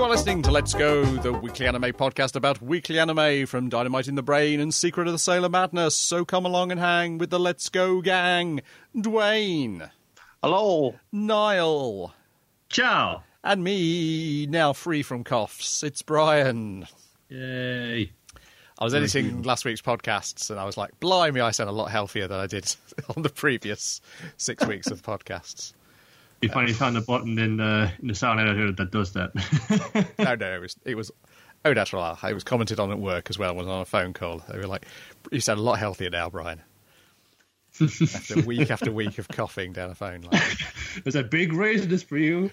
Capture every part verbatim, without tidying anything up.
are listening to Let's Go, the weekly anime podcast about weekly anime from Dynamite in the Brain and Secret of the Sailor Madness. So come along and hang with the Let's Go gang. Dwayne. Hello. Niall. Ciao. And me, now free from coughs. It's Brian. Yay. I was editing last week's podcasts and I was like, blimey, I sound a lot healthier than I did on the previous six weeks of podcasts. You finally found a button in, uh, in the sound editor that does that. no, no, it was, it was oh, natural. It was commented on at work as well. Was on a phone call. They were like, "You sound a lot healthier now, Brian." After week after week of coughing down a phone line. There's a big raise in this for you.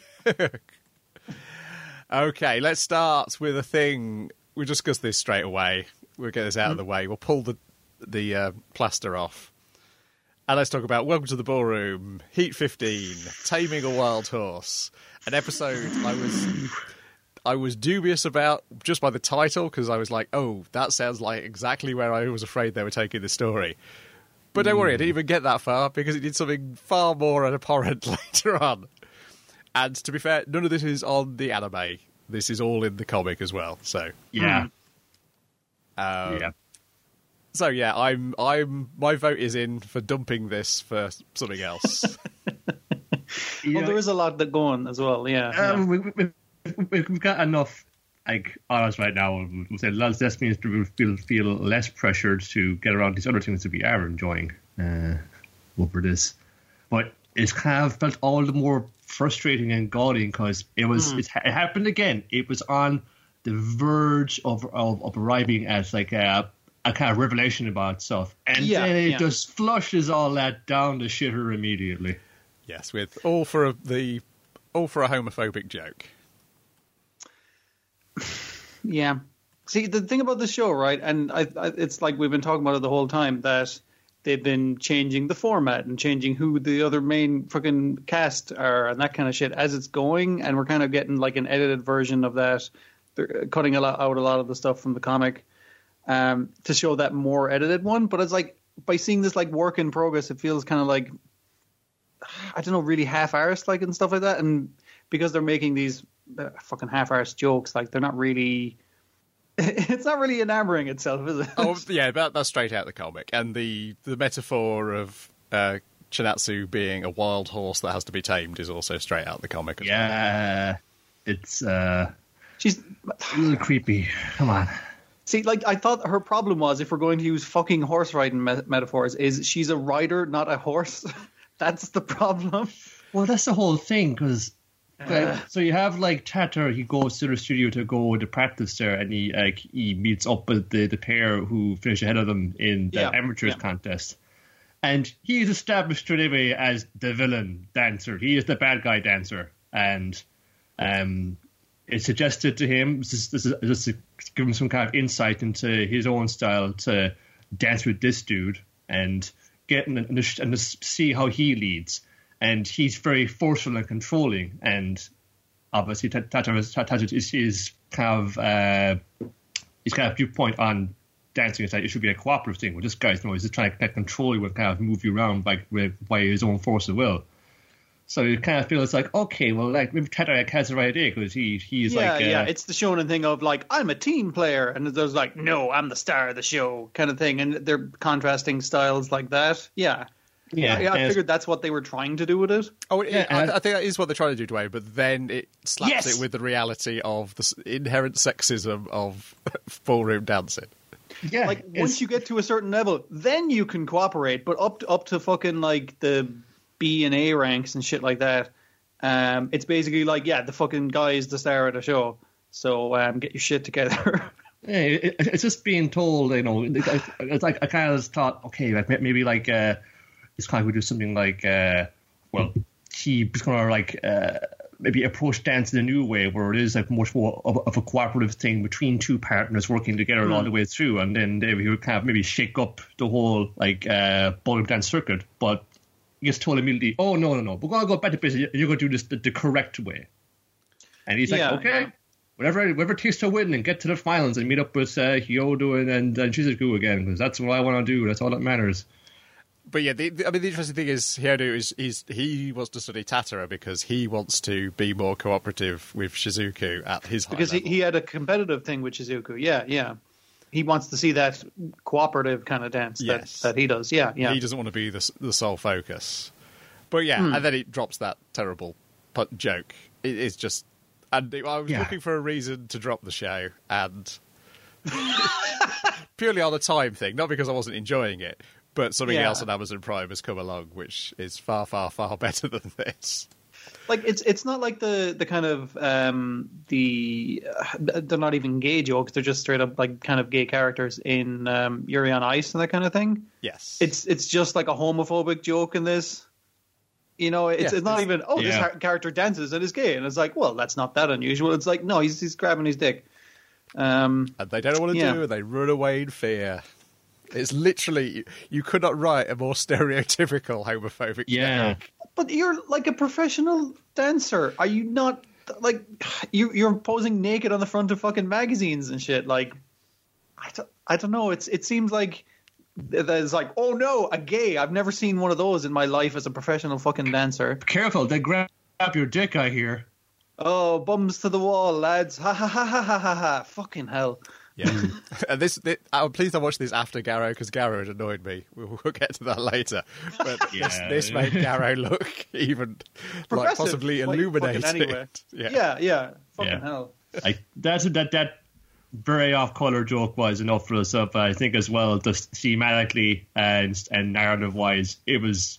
Okay, let's start with a thing. We'll discuss this straight away. We'll get this out mm. of the way. We'll pull the the uh, plaster off. And let's talk about Welcome to the Ballroom, Heat fifteen, Taming a Wild Horse. An episode I was I was dubious about just by the title, because I was like, oh, that sounds like exactly where I was afraid they were taking the story. But don't mm. worry, I didn't even get that far, because it did something far more abhorrent later on. And to be fair, none of this is on the anime. This is all in the comic as well. So yeah, um, yeah. So yeah, I'm I'm my vote is in for dumping this for something else. yeah. Well, there is a lot that going as well. Yeah, um, yeah. We, we, we, we've got enough like on us right now. We'll say lots of means to feel feel less pressured to get around these other things that we are enjoying uh, over this, but it's kind of felt all the more frustrating and galling because it was mm. it, it happened again. It was on the verge of of, of arriving as like a. a kind of revelation about stuff, and yeah, then it yeah. just flushes all that down the shitter immediately. Yes, with all for a, the all for a homophobic joke. Yeah. See, the thing about the show, right, and I, I, it's like we've been talking about it the whole time, that they've been changing the format and changing who the other main fucking cast are and that kind of shit as it's going, and we're kind of getting like an edited version of that. They're cutting a lot out a lot of the stuff from the comic. Um, to show that more edited one, but it's like by seeing this like work in progress, it feels kind of like I don't know, really half-arsed like and stuff like that. And because they're making these uh, fucking half-arsed jokes, like they're not really, it's not really enamoring itself, is it? Oh yeah, that, that's straight out the comic, and the the metaphor of uh, Chinatsu being a wild horse that has to be tamed is also straight out the comic. As yeah, well. It's uh, she's a little creepy. Come on. See, like, I thought her problem was, if we're going to use fucking horse riding me- metaphors, is she's a rider, not a horse. That's the problem. Well, that's the whole thing, because uh, so you have like Tatter. He goes to the studio to go to practice there, and he like he meets up with the, the pair who finish ahead of them in the yeah, amateurs yeah. contest. And he is established straight away as the villain dancer. He is the bad guy dancer, and um. It suggested to him, this is, this is just to give him some kind of insight into his own style, to dance with this dude and get and, and, and see how he leads. And he's very forceful and controlling. And obviously, Tata is, is kind of uh, his kind of viewpoint on dancing is that it should be a cooperative thing. Well, this guy's, you know, he's just trying to control you and kind of move you around by, by his own force of will. So you kind of feel it's like, okay, well, like maybe Tadek has the right idea because he he's yeah, like, uh, yeah, it's the shonen thing of like, I'm a team player, and there's like, no, I'm the star of the show kind of thing, and they're contrasting styles like that. Yeah, yeah. I, I figured that's what they were trying to do with it. Oh, it, yeah, I, I think that is what they're trying to do, Dwayne. But then it slaps yes! it with the reality of the inherent sexism of ballroom dancing. Yeah, like once you get to a certain level, then you can cooperate, but up to, up to fucking like the B and A ranks and shit like that. Um, it's basically like, yeah, the fucking guy is the star of the show, so um, get your shit together. Yeah, it, it's just being told, you know, it's like I kind of thought, okay, like maybe like uh, it's kind of we do something like, uh, well, he's gonna like uh, maybe approach dance in a new way, where it is like much more of, of a cooperative thing between two partners working together mm. all the way through, and then they would kind of maybe shake up the whole like uh, ballroom dance circuit, but. He gets told immediately, oh, no, no, no, we're going to go back to business. You're going to do this the, the correct way. And he's like, yeah, okay, yeah. whatever whatever it takes to win and get to the finals and meet up with uh, Hyodo and, and uh, Shizuku again, because that's what I want to do. That's all that matters. But yeah, the, the, I mean, the interesting thing is Hyodo is, is he wants to study Tatara because he wants to be more cooperative with Shizuku at his high because he, level. he had a competitive thing with Shizuku. Yeah, yeah. He wants to see that cooperative kind of dance Yes. that, that he does. Yeah, yeah. He doesn't want to be the, the sole focus. But yeah, Hmm. and then he drops that terrible put joke. It, it's just... And I was Yeah. looking for a reason to drop the show, and... purely on a time thing, not because I wasn't enjoying it, but something Yeah. else on Amazon Prime has come along, which is far, far, far better than this. Like it's it's not like the the kind of um the uh, they're not even gay jokes. They're just straight up like kind of gay characters in um, Yuri on Ice and that kind of thing. Yes. It's it's just like a homophobic joke in this. You know, it's, Yeah, it's not it's- even oh this yeah. ha- character dances and is gay, and it's like well that's not that unusual. It's like no he's he's grabbing his dick. Um, and they don't know what to Yeah. do, and they run away in fear. It's literally... You could not write a more stereotypical homophobic Yeah. joke. but you're like a professional dancer. Are you not like you you're posing naked on the front of fucking magazines and shit? Like I don't, I don't know. It's it seems like there's like oh no a gay. I've never seen one of those in my life as a professional fucking dancer. Careful, they grab your dick, I hear. Oh bums to the wall, lads! Ha ha ha ha ha ha ha! Fucking hell! Yeah. and this, this I'm pleased I watched this after Garrow, because Garrow had annoyed me. We'll, we'll get to that later. But this, Yeah. this made Garrow look even like Progressive, possibly like, illuminated. fucking anyway. Yeah. Yeah, yeah. Fucking Yeah. hell. Like that's that that very off color joke was enough for us up. I think as well, just thematically and and narrative wise, it was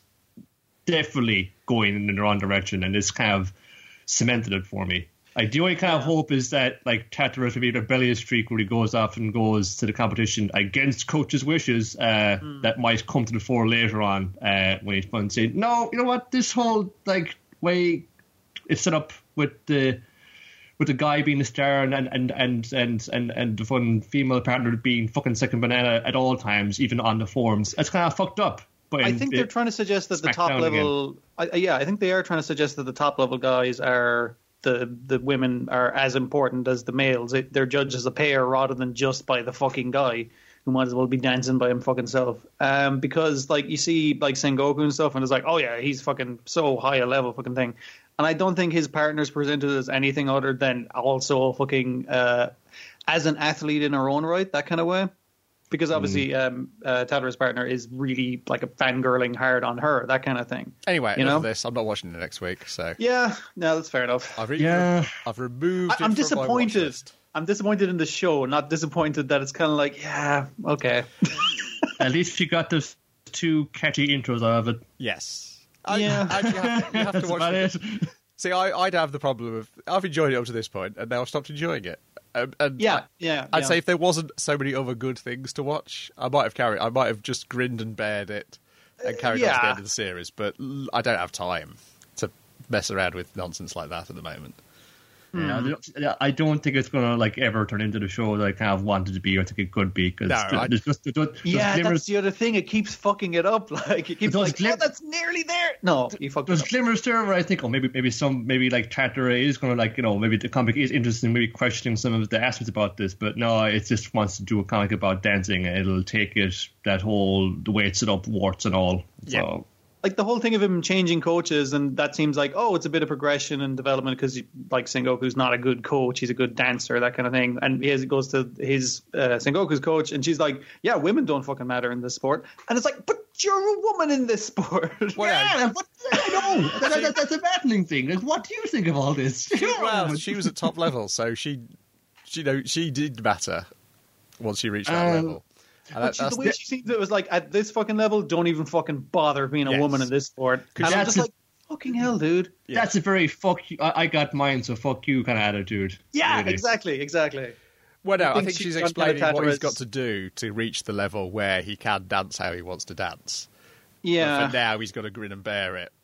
definitely going in the wrong direction, and this kind of cemented it for me. Like the only kind of hope is that like Tatara to be a rebellious streak where he goes off and goes to the competition against coach's wishes. Uh, Hmm. That might come to the fore later on uh, when he's fun saying, "No, you know what? This whole like way it's set up with the." With the guy being a star and and, and, and, and, and and the fun female partner being fucking second banana at all times, even on the forums. It's kind of fucked up. But I in think the- they're trying to suggest that the top Smackdown level. I, I- yeah, I think they are trying to suggest that the top level guys are the the women are as important as the males. It, they're judged as a pair rather than just by the fucking guy who might as well be dancing by him fucking self. Um, because like you see like Sengoku and stuff, and it's like, oh yeah, he's fucking so high a level fucking thing. And I don't think his partner's presented as anything other than also fucking uh, as an athlete in her own right, that kind of way. Because obviously, Mm. um, uh, Tatara's partner is really like a fangirling hard on her, that kind of thing. Anyway, You enough know? of this. I'm not watching it next week, so Yeah, no, that's fair enough. I've, re- Yeah. I've removed. I, it I'm from my watch disappointed. list. I'm disappointed in the show, not disappointed that it's kind of like, yeah, okay. At least she got those two catchy intros out of it. Yes. I, Yeah. I, you have, you have That's to watch about it. it. See, I, I'd have the problem of I've enjoyed it up to this point, and now I've stopped enjoying it. Um, and Yeah, I, yeah. I'd yeah. say if there wasn't so many other good things to watch, I might have carried. I might have just grinned and bared it and carried on to the yeah. end of the series. But l- I don't have time to mess around with nonsense like that at the moment. Yeah, I don't- I don't think it's gonna like ever turn into the show that I kind of wanted to be. or think it could be because No, I- there's just there's, there's Yeah, glimmers, that's the other thing. It keeps fucking it up. Like it keeps Those like, glim- oh, that's nearly there. No, you fucked it there's up. glimmers there where I think, oh, maybe maybe some maybe like Tatara is gonna like you know maybe the comic is interested in maybe questioning some of the aspects about this, but no, it just wants to do a comic about dancing and it'll take it that whole the way it's set up, warts and all. Yeah. So, Like the whole thing of him changing coaches, and that seems like, oh, it's a bit of progression and development because like Sengoku's not a good coach, he's a good dancer, that kind of thing. And he has, goes to his uh, Sengoku's coach, and she's like, yeah, women don't fucking matter in this sport. And it's like, but you're a woman in this sport. Well, yeah, what, I know that, that, that's a battling thing. Like, what do you think of all this? Well, she was at top level, so she, she you know, she did matter once she reached that Um, level. And But that- she, that's the way she seems it was like, at this fucking level, don't even fucking bother being a Yes. woman in this sport. And I'm that's just a- like, fucking hell, dude. Yeah. That's a very fuck you. I, I got mine, so fuck you kind of attitude. Yeah, really. exactly, exactly. Well, no, I I think think she's she's done explaining what Tatara's- he's got to do to reach the level where he can dance how he wants to dance. Yeah. But for now, he's got to grin and bear it.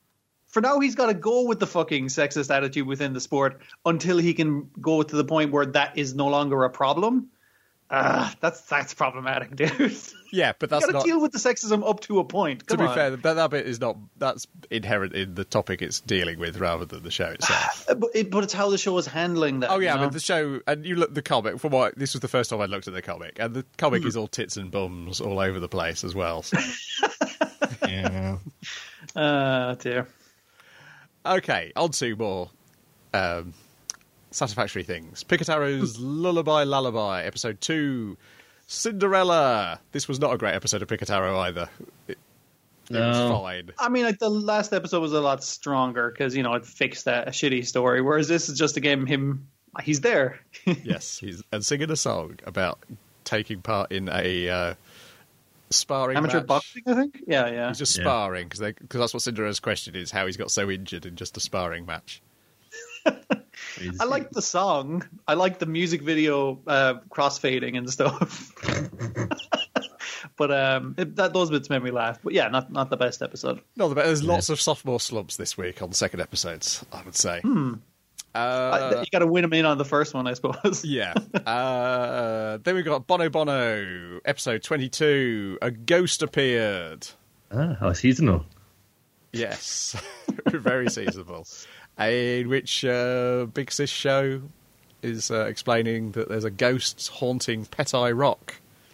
For now, he's got to go with the fucking sexist attitude within the sport until he can go to the point where that is no longer a problem. Ah, that's that's problematic, dude. Yeah, but You that's got to not. deal with the sexism up to a point. To Come be on. fair, that, that bit is not. That's inherent in the topic it's dealing with, rather than the show itself. Uh, but, it, but it's how the show is handling that. Oh yeah, you I know? mean the show, and you look the comic. From what this was the first time I looked at the comic, and the comic Hmm. is all tits and bums all over the place as well. So. Yeah. Uh, dear. Okay, on to more um, satisfactory things. Picotaro's Lullaby Lullaby, episode two, Cinderella. This was not a great episode of Picotaro either. It, it No. was fine. I mean, like the last episode was a lot stronger because you know it fixed that a shitty story, whereas this is just again him. He's there. Yes, he's and singing a song about taking part in a uh, sparring Amateur match. boxing, I think. Yeah, yeah. He's just Yeah. sparring because because that's what Cinderella's question is: how he's got so injured in just a sparring match. I like the song. I like the music video uh, crossfading and stuff. But um, it, that those bits made me laugh. But yeah, not not the best episode. No, but there's lots of sophomore slumps this week on the second episodes, I would say. Hmm. Uh, I, you got to win them in on the first one, I suppose. yeah. Uh, then we've got Bono Bono, episode twenty-two. A ghost appeared. Ah, how seasonal. Yes. Very seasonable. In which uh, Big Sis Show is uh, explaining that there's a ghost haunting Petai Rock.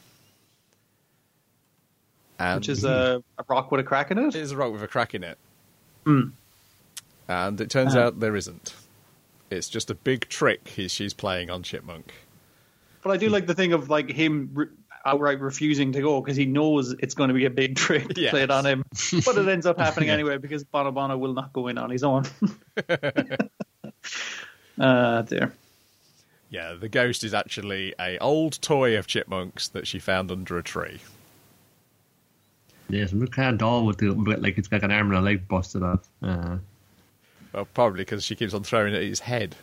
And Which is a, a rock with a crack in it. It is a rock with a crack in it. Mm. And it turns Uh-huh. out there isn't. It's just a big trick he, she's playing on Chipmunk. But I do like the thing of like him re- outright refusing to go because he knows it's going to be a big trick to Yes. play it on him. But it ends up happening anyway because Bono Bono will not go in on his own. uh, dear. Yeah, the ghost is actually a old toy of Chipmunk's that she found under a tree. Yes, we can't doll with the with, like it's got an arm and a leg busted off. Uh, Well, probably because she keeps on throwing it at his head.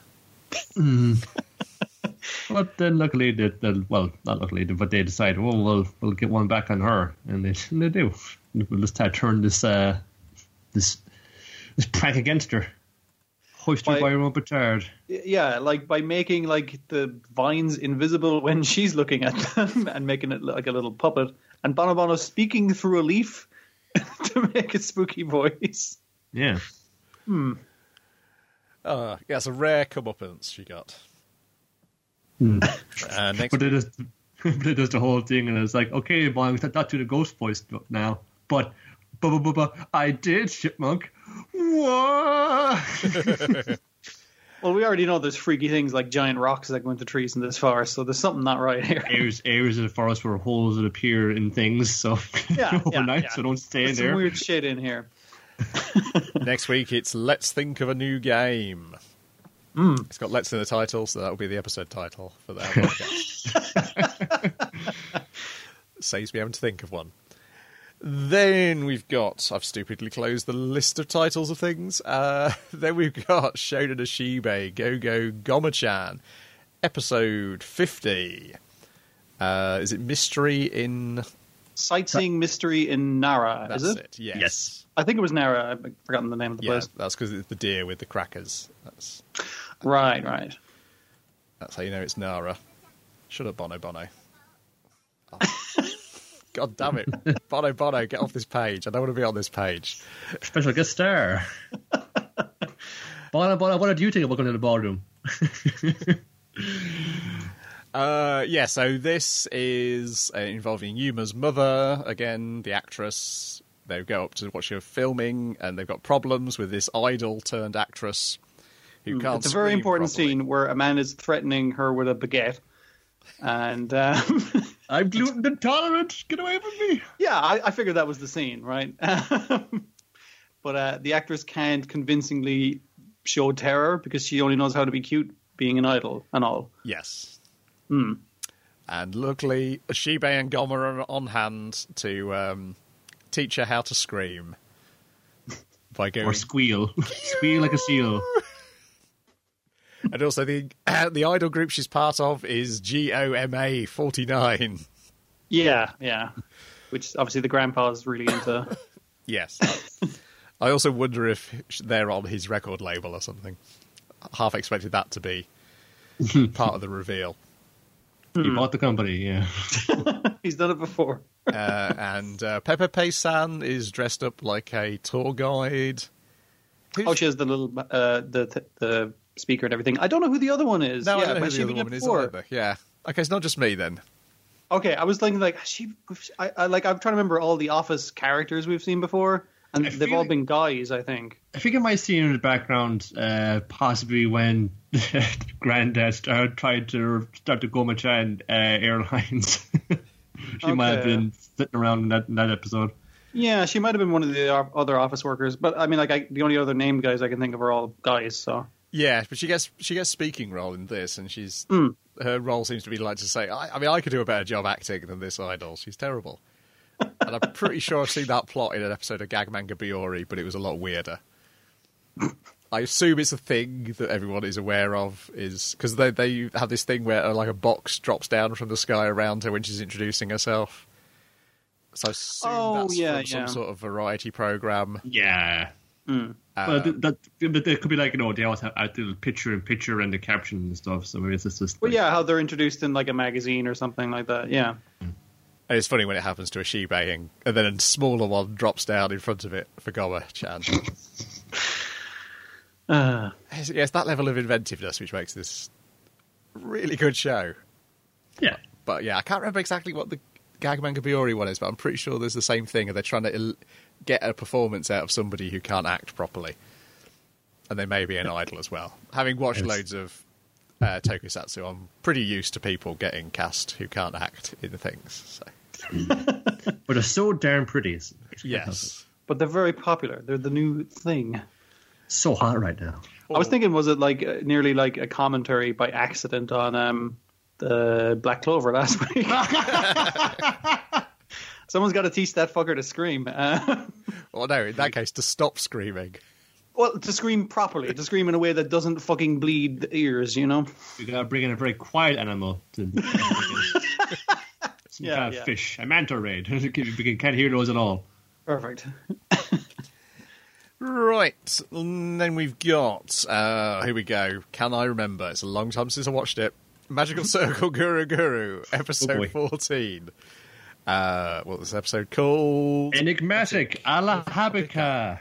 but then luckily, they, they, well, not luckily, but they decide, oh, we'll we'll get one back on her, and they and they do. We'll just have to turn this uh, this this prank against her. Hoist her By- by her own petard. Yeah, like by making like the vines invisible when she's looking at them and making it like a little puppet, and Bono Bono speaking through a leaf to make a spooky voice. Yeah. Hmm. Uh, yeah, it's a rare comeuppance she got. Hmm. Uh, next But it is, but it does the whole thing, and it's like, okay, boy, I'm not do the ghost voice now, but, but, but, but, I did, Chipmunk. What? Well, we already know there's freaky things like giant rocks that go into trees in this forest, so there's something not right here. areas, areas of the forest where holes that appear in things, so Yeah, overnight, yeah, yeah. so don't stay in There's there. some weird shit in here. Next week, it's Let's Think of a New Game. Mm. It's got Let's in the title, so that'll be the episode title for that podcast. Saves me having to think of one. Then we've got, I've stupidly closed the list of titles of things. Uh, then we've got Shonen Ashibe, Go Go Goma-chan, episode fifty. Uh, is it Mystery in... Sightseeing Mystery in Nara, That's is it? it, yes. Yes. I think it was Nara. I've forgotten the name of the Yeah, place. that's because it's the deer with the crackers. That's Right, right. that's how you know it's Nara. Shut up, Bono Bono. Oh. God damn it. Bono Bono, get off this page. I don't want to be on this page. Special guest star. Bono, Bono, what do you think about going to the ballroom? Uh, yeah, so this is uh, involving Yuma's mother, again, the actress. They go up to watch her filming, and they've got problems with this idol turned actress who can't It's a very scream important properly. scene where a man is threatening her with a baguette. And um, I'm gluten intolerant. Get away from me. yeah, I, I figured that was the scene, right? But uh, the actress can't convincingly show terror because she only knows how to be cute being an idol and all. Yes. Hmm. And luckily, Shibe and Goma are on hand to um, teach her how to scream. By going... Or squeal. Squeal like a seal. And also, the uh, the idol group she's part of is G O M A forty-nine. Yeah, yeah. Which obviously the grandpa's really into. Yes. I also wonder if they're on his record label or something. Half expected that to be part of the reveal. He bought the company, yeah. He's done it before. Uh, and uh, Pepe Pe-san is dressed up like a tour guide. Who's- Oh, she has the little uh, the the speaker and everything. I don't know who the other one is. No, yeah, I don't know but who she the other been woman is before? either. Yeah. Okay, it's not just me then. Okay, I was thinking like she, I, I like I'm trying to remember all the Office characters we've seen before, and I they've feel all like- been guys. I think. I think I might see in the background, uh, possibly when Granddad started trying to start the Gomachan uh, Airlines. She might have Okay. been sitting around in that, in that episode. Yeah, she might have been one of the o- other Office workers, but I mean, like I, the only other named guys I can think of are all guys. So Yeah, but she gets she gets speaking role in this, and she's Mm. her role seems to be like to say, I, I mean, I could do a better job acting than this idol. She's terrible, and I'm pretty sure I've seen that plot in an episode of Gag Manga Biori, but it was a lot weirder. I assume it's a thing that everyone is aware of, is because they they have this thing where uh, like a box drops down from the sky around her when she's introducing herself. So I assume Oh, that's yeah, from some yeah. sort of variety program. Yeah. Mm. Uh, But th- that, but there could be like, you know, they always have a little picture in picture and the caption and stuff. So maybe it's just. just well, like- yeah, how they're introduced in like a magazine or something like that. Yeah. And it's funny when it happens to a Shibei, and, and then a smaller one drops down in front of it for Goma-chan. Uh, It's, yeah, it's that level of inventiveness which makes this really good show. Yeah. But yeah, I can't remember exactly what the Gag Manga Biori one is, but I'm pretty sure there's the same thing, and they're trying to il- get a performance out of somebody who can't act properly. And they may be an idol as well. Having watched Yes. loads of uh, tokusatsu, I'm pretty used to people getting cast who can't act in things. So. But they're so darn pretty. It's, it's Yes. but they're very popular. They're the new thing. so hot right now. I was thinking, was it like uh, nearly like a commentary by accident on um, the Black Clover last week? Someone's got to teach that fucker to scream. Uh, Well, no, in that case, to stop screaming. well, to scream properly, to scream in a way that doesn't fucking bleed the ears, you know? We gotta bring in a very quiet animal to. Some Yeah, kind of yeah. fish, a manta ray. We can- can't hear those at all. Perfect. Right, and then we've got, uh, here we go, Can I Remember? It's a long time since I watched it. Magical Circle Guru Guru, episode Oh, boy. fourteen. Uh, what was this episode called? Enigmatic, a la Habica.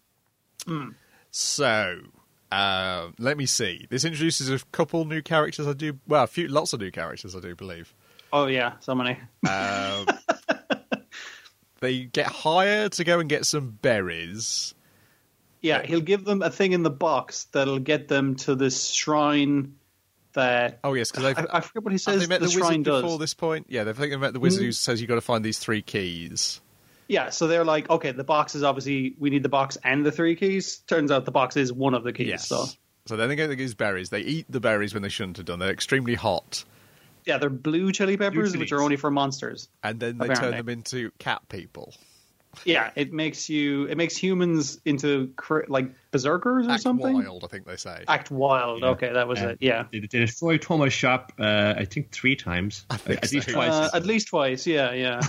So, uh, let me see. This introduces a couple new characters, I do, well, a few, lots of new characters, I do believe. Oh, yeah, so many. Um, they get hired to go and get some berries. Yeah, he'll give them a thing in the box that'll get them to this shrine that... Oh, yes, because they've... I, I forget what he Have says they met the, the, shrine wizard does. before this point? Yeah, they've think they've met the wizard who says you've got to find these three keys. Yeah, so they're like, okay, the box is obviously, we need the box and the three keys. Turns out the box is one of the keys. Yes. So So then they get these berries. They eat the berries when they shouldn't have done. They're extremely hot. yeah, they're blue chili peppers, Blue which chilies. are only for monsters. And then they Apparently. turn them into cat people. Yeah, it makes you, it makes humans into cr- like berserkers or Act something. wild, I think they say. Act wild. Yeah. Okay, that was Uh, it. Yeah, They, they destroyed Thomas' shop, uh, I think, three times. I think At least so. twice. uh, at least twice. Yeah, yeah.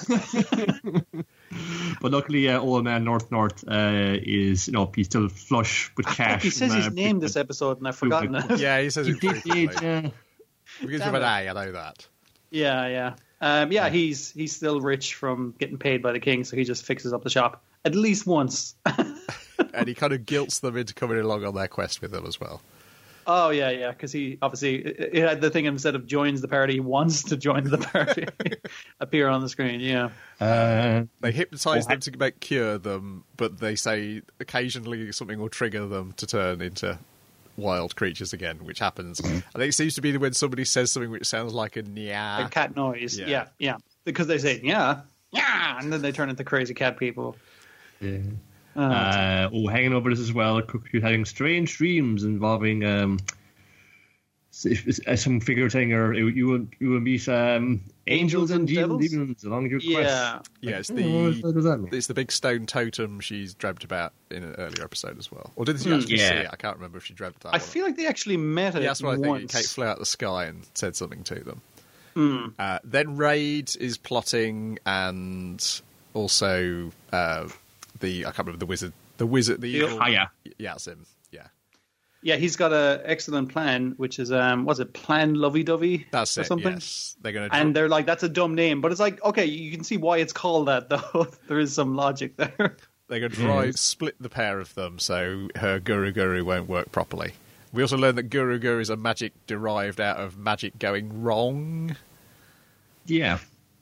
But luckily, uh, old man North North uh, is, you know, he's still flush with cash. he says from, his uh, name this episode, and I've forgotten it. Yeah, he says He it did, frequently. yeah. Begins Damn with an it. A, I know that. Yeah, yeah. Um, yeah, he's he's still rich from getting paid by the king, so he just fixes up the shop at least once. And he kind of guilts them into coming along on their quest with them as well. Oh yeah, yeah, because he obviously it it had the thing instead of joins the party, he wants to join the party, appear on the screen. Yeah, Uh, They hypnotise Oh, them to make cure them, but they say occasionally something will trigger them to turn into wild creatures again, which happens. Mm-hmm. I think it seems to be when somebody says something which sounds like a nya. a cat noise. Yeah. Yeah. yeah, Because they say yeah, yeah, and then they turn into crazy cat people. yeah. Uh, Uh, oh, hanging over this as well. Cookie having strange dreams involving um, s- s- some figure saying, or you will you will meet um, angels, Angels and and demons, devils? demons along your quest. yeah, Yeah, it's Oh, what the does that mean? it's the big stone totem she's dreamt about in an earlier episode as well. Or did she actually Yeah. see it? I can't remember if she dreamt that. I or feel like they actually met it Yeah, that's what I think. once. Kate flew out of the sky and said something to them. Hmm. Uh, then Raid is plotting, and also uh, the I can't remember the wizard. The wizard, the The- evil. Haya. Yeah, it's him. Yeah, Yeah, he's got an excellent plan, which is um, was it Plan Lovey Dovey that's or it. something? Yes, they're going And they're like, that's a dumb name, but it's like, okay, you can see why it's called that, though. There is some logic there. they're going to try and split the pair of them, so her Guru Guru won't work properly. We also learned that Guru Guru is a magic derived out of magic going wrong. Yeah.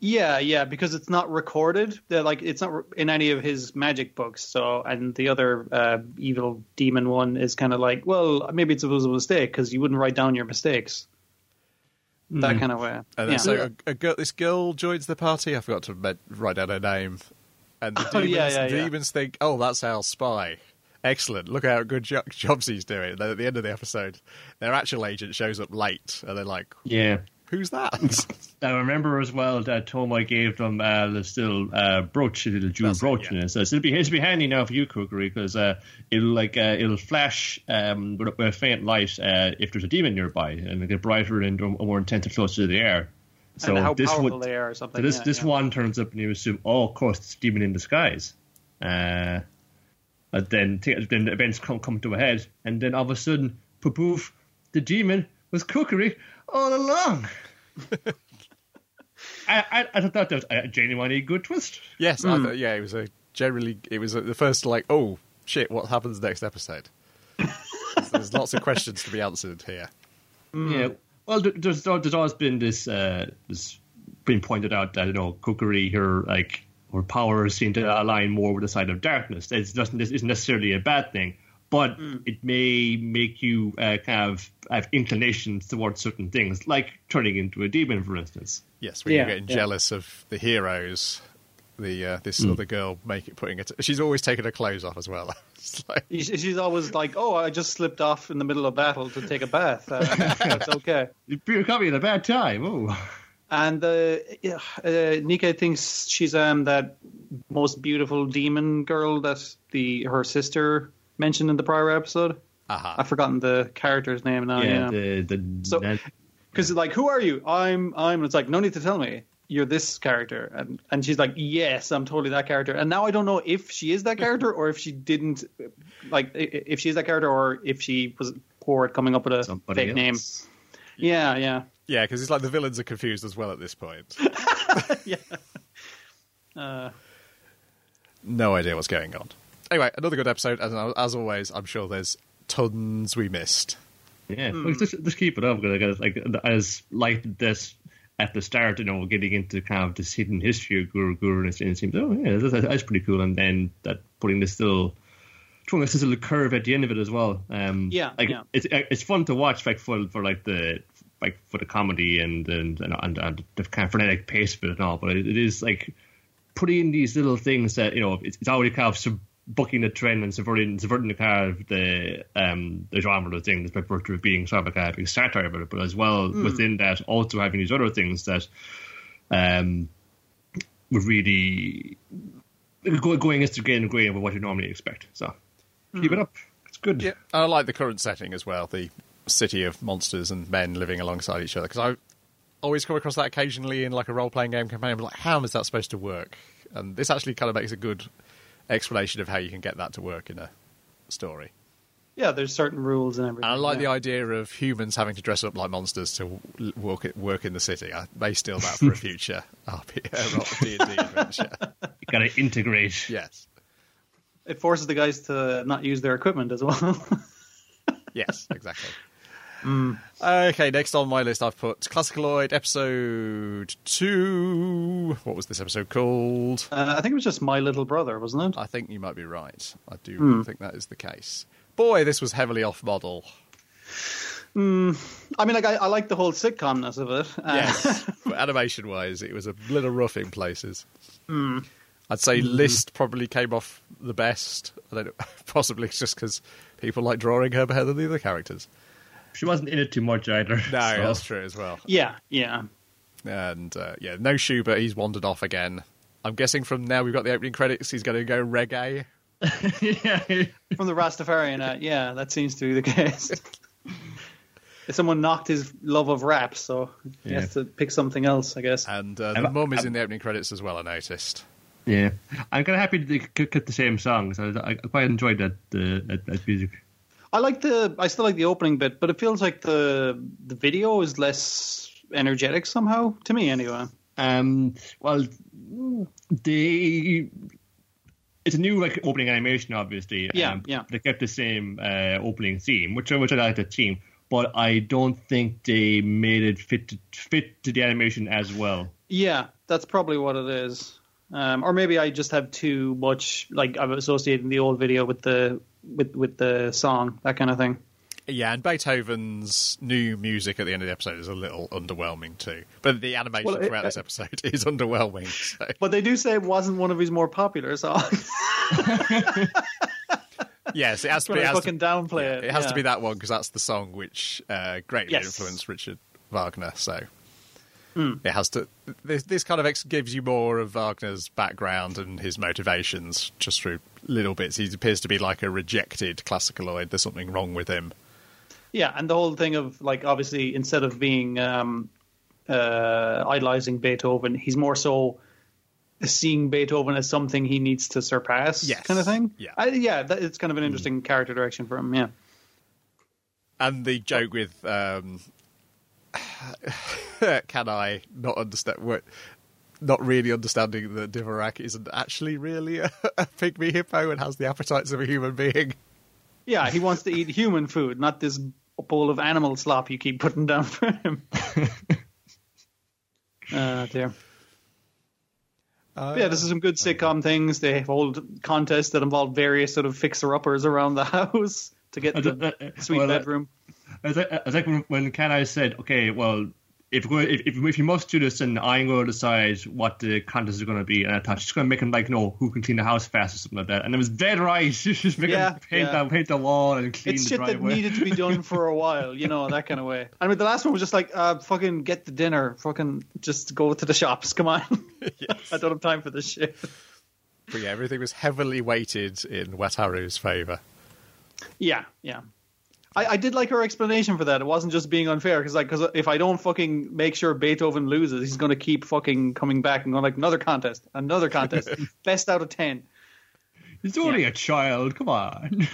Yeah, yeah, because it's not recorded. They're like it's not in any of his magic books. So, and the other uh, evil demon one is kind of like, well, maybe it's a mistake because you wouldn't write down your mistakes. Mm. That kind of way. And yeah. so a, a girl, this girl joins the party. I forgot to med- write down her name. And the Oh, demons, yeah, yeah, the yeah. demons think, oh, that's our spy. Excellent. Look how good jo- jobs he's doing. And then at the end of the episode, their actual agent shows up late. And they're like, Yeah. who's that? I remember as well that Tomoe gave them uh, the still uh, brooch, a little jewel That's it, brooch yeah. in it. So it'll be, it'll be handy now for you, Kukuri, because uh, it'll like uh, it'll flash um, with, a, with a faint light uh, if there's a demon nearby, and it'll get brighter and more intense and closer to the air. So and how this powerful one, they are or something. So this yeah, this yeah. one turns up and you assume, oh, of course, it's demon in disguise. Uh, and then th- then the events come come to a head, and then all of a sudden, poof, poof, the demon was Kukuri all along. I, I, I thought that was a genuinely good twist. yes, Hmm. I thought, yeah, it was a generally, it was a, the first, like, oh, shit, what happens next episode? There's lots of questions to be answered here. Yeah. Well, there- there's there's always been this uh, this been pointed out that you know Kukuri, her like her powers seem to align more with the side of darkness. It doesn't this isn't necessarily a bad thing, but it may make you uh, kind of have inclinations towards certain things, like turning into a demon, for instance. Yes, when Yeah, you're getting yeah. jealous of the heroes, the uh, this other girl make it putting it. She's always taking her clothes off as well. It's like, She- She's always like, "Oh, I just slipped off in the middle of battle to take a bath. Uh, it's okay." You're coming at a bad time. Oh, And uh, yeah, uh, Nika thinks she's um that most beautiful demon girl that the her sister mentioned in the prior episode. aha. I've forgotten the character's name now. yeah. Yeah, The the So- that- because like, who are you? I'm I'm. It's like, no need to tell me. You're this character, and and she's like, yes, I'm totally that character. And now I don't know if she is that character or if she didn't, like, i- if she is that character or if she was poor at coming up with a somebody fake name. else. Yeah, yeah, Yeah, because it's like the villains are confused as well at this point. yeah. Uh, No idea what's going on. Anyway, another good episode. As, as always, I'm sure there's tons we missed. Yeah, well, just, just keep it up. Because like as like this at the start, you know, getting into kind of this hidden history of Guru Guru, and it seems, oh yeah, that's, that's pretty cool. And then that putting this little, throwing this little curve at the end of it as well. Um, Yeah, like yeah. it's it's fun to watch, like for for like the like for the comedy and and and, and, and the kind of frenetic pace of it and all. But it, it is like putting in these little things that you know it's, it's already kind of sub- bucking the trend and subverting subverting the kind of the um the genre of the thing, by virtue of being sort of like a big satire about it, but as well within that also having these other things that um would really go, going against the grain and grain of what you normally expect. So keep it up. It's good. Yeah, I like the current setting as well. The city of monsters and men living alongside each other. Because I always come across that occasionally in like a role-playing game campaign. I'm like, how is that supposed to work? And this actually kind of makes a good explanation of how you can get that to work in a story. yeah, there's certain rules and everything. And I like yeah. the idea of humans having to dress up like monsters to w- work it, work in the city. I may steal that for a future R P D and D adventure. You got to integrate. Yes, It forces the guys to not use their equipment as well. yes, exactly. Okay, next on my list I've put Classicaloid episode two. What was this episode called? uh, I think it was just My Little Brother, wasn't it? I think you might be right. I do think that is the case. Boy, this was heavily off model. I mean, like I, I like the whole sitcomness of it. Uh, Yes, but animation-wise, it was a little rough in places. I'd say List probably came off the best. I don't know, possibly it's just because people like drawing her better than the other characters. She wasn't in it too much either. No, so. that's true as well. yeah, yeah. And uh, yeah, no Schubert. He's wandered off again. I'm guessing from now we've got the opening credits. He's going to go reggae. yeah. From the Rastafarian, uh, yeah, that seems to be the case. Someone knocked his love of rap, so he Yeah. has to pick something else, I guess. And uh, Have the I- mum is have- in the opening credits as well, I noticed. Yeah, I'm kind of happy that they could cut the same songs. I, I quite enjoyed that, uh, that that music. I like the, I still like the opening bit, but it feels like the the video is less energetic somehow to me, anyway. Um, well, they it's a new like opening animation, obviously. Yeah, um, yeah. They kept the same uh, opening theme, which I- which I like the theme, but I don't think they made it fit to, fit to the animation as well. Yeah, that's probably what it is. Um, or maybe I just have too much, like I'm associating the old video with the with with the song, that kind of thing. Yeah, and Beethoven's new music at the end of the episode is a little underwhelming too. But the animation Well, it- throughout this episode is underwhelming. So. But they do say it wasn't one of his more popular songs. Yes, it has to be. Trying It to has, fucking to, downplay yeah, it. it has yeah. to be that one because that's the song which uh, greatly Yes. influenced Richard Wagner. So Mm. it has to. This, this kind of ex- gives you more of Wagner's background and his motivations just through little bits. He appears to be like a rejected classicaloid. There's something wrong with him. Yeah, and the whole thing of, like, obviously, instead of being um, uh, idolizing Beethoven, he's more so seeing Beethoven as something he needs to surpass, Yes. kind of thing. Yeah. I, yeah, that, it's kind of an interesting character direction for him, yeah. And the joke with um, can I not understand what not really understanding that Dvorak isn't actually really a, a pygmy hippo and has the appetites of a human being. Yeah, he wants to eat human food, not this bowl of animal slop you keep putting down for him. uh, dear. Uh, But yeah, this is some good sitcom things. They hold contests that involve various sort of fixer-uppers around the house to get the sweet Well, uh, bedroom. It's like, it's like when, when Kanai said, okay, well, if, we're, if, if if you must do this, then I'm going to decide what the contest is going to be. And I thought she's going to make him, like, you know, who can clean the house fast or something like that. And it was dead right. She's making Yeah, him paint, yeah. the, paint the wall and clean It's the shit that driveway. needed to be done for a while, you know, that kind of way. I mean, the last one was just like, uh, fucking get the dinner. Fucking just go to the shops. Come on. Yes. I don't have time for this shit. But yeah, everything was heavily weighted in Wataru's favour. Yeah, yeah. I, I did like her explanation for that. It wasn't just being unfair, because like, cause if I don't fucking make sure Beethoven loses, he's going to keep fucking coming back and going like, another contest, another contest, best out of ten. He's only Yeah. a child. Come on.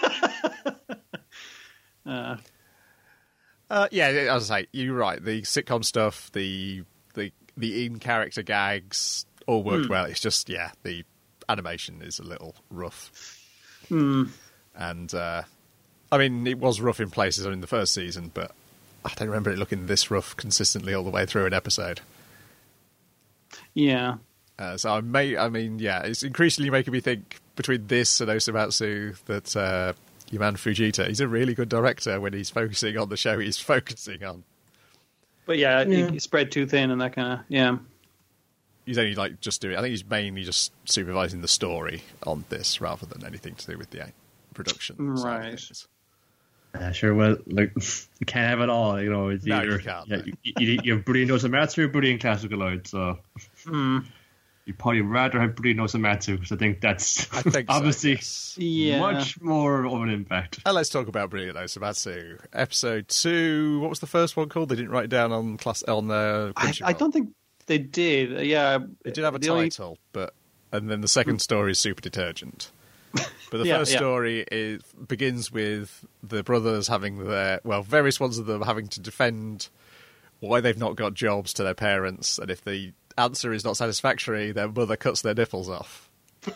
Uh, Uh, yeah, as I say, you're right. The sitcom stuff, the the the in character gags, all worked well. It's just yeah, the animation is a little rough. hmm. And uh, I mean, it was rough in places in the first season, but I don't remember it looking this rough consistently all the way through an episode. Yeah. Uh, so I may, I mean, yeah, it's increasingly making me think between this and Osamatsu that uh, Yuman Fujita, he's a really good director when he's focusing on the show he's focusing on. But yeah, Yeah. He spread too thin and that kind of, yeah. He's only like just doing, I think he's mainly just supervising the story on this rather than anything to do with the uh, production. side of Right. things. Yeah, sure. Well, like you can't have it all. You know, it's No, either you can't, yeah, no. you, you, you have Brilliant Osamatsu or Brilliant Classicaloid. So Mm. you'd probably rather have Brilliant Osamatsu because I think that's I think so, obviously yes. Yeah. much more of an impact. And let's talk about Brilliant Osamatsu. Episode two, what was the first one called? They didn't write it down on class on uh, I, Crunchyroll. I don't think they did. Uh, Yeah. It did have a the only- title, but and then the second story is Super Detergent. But the Yeah, first yeah. story is, begins with the brothers having their, well, various ones of them having to defend why they've not got jobs to their parents, and if the answer is not satisfactory, their mother cuts their nipples off.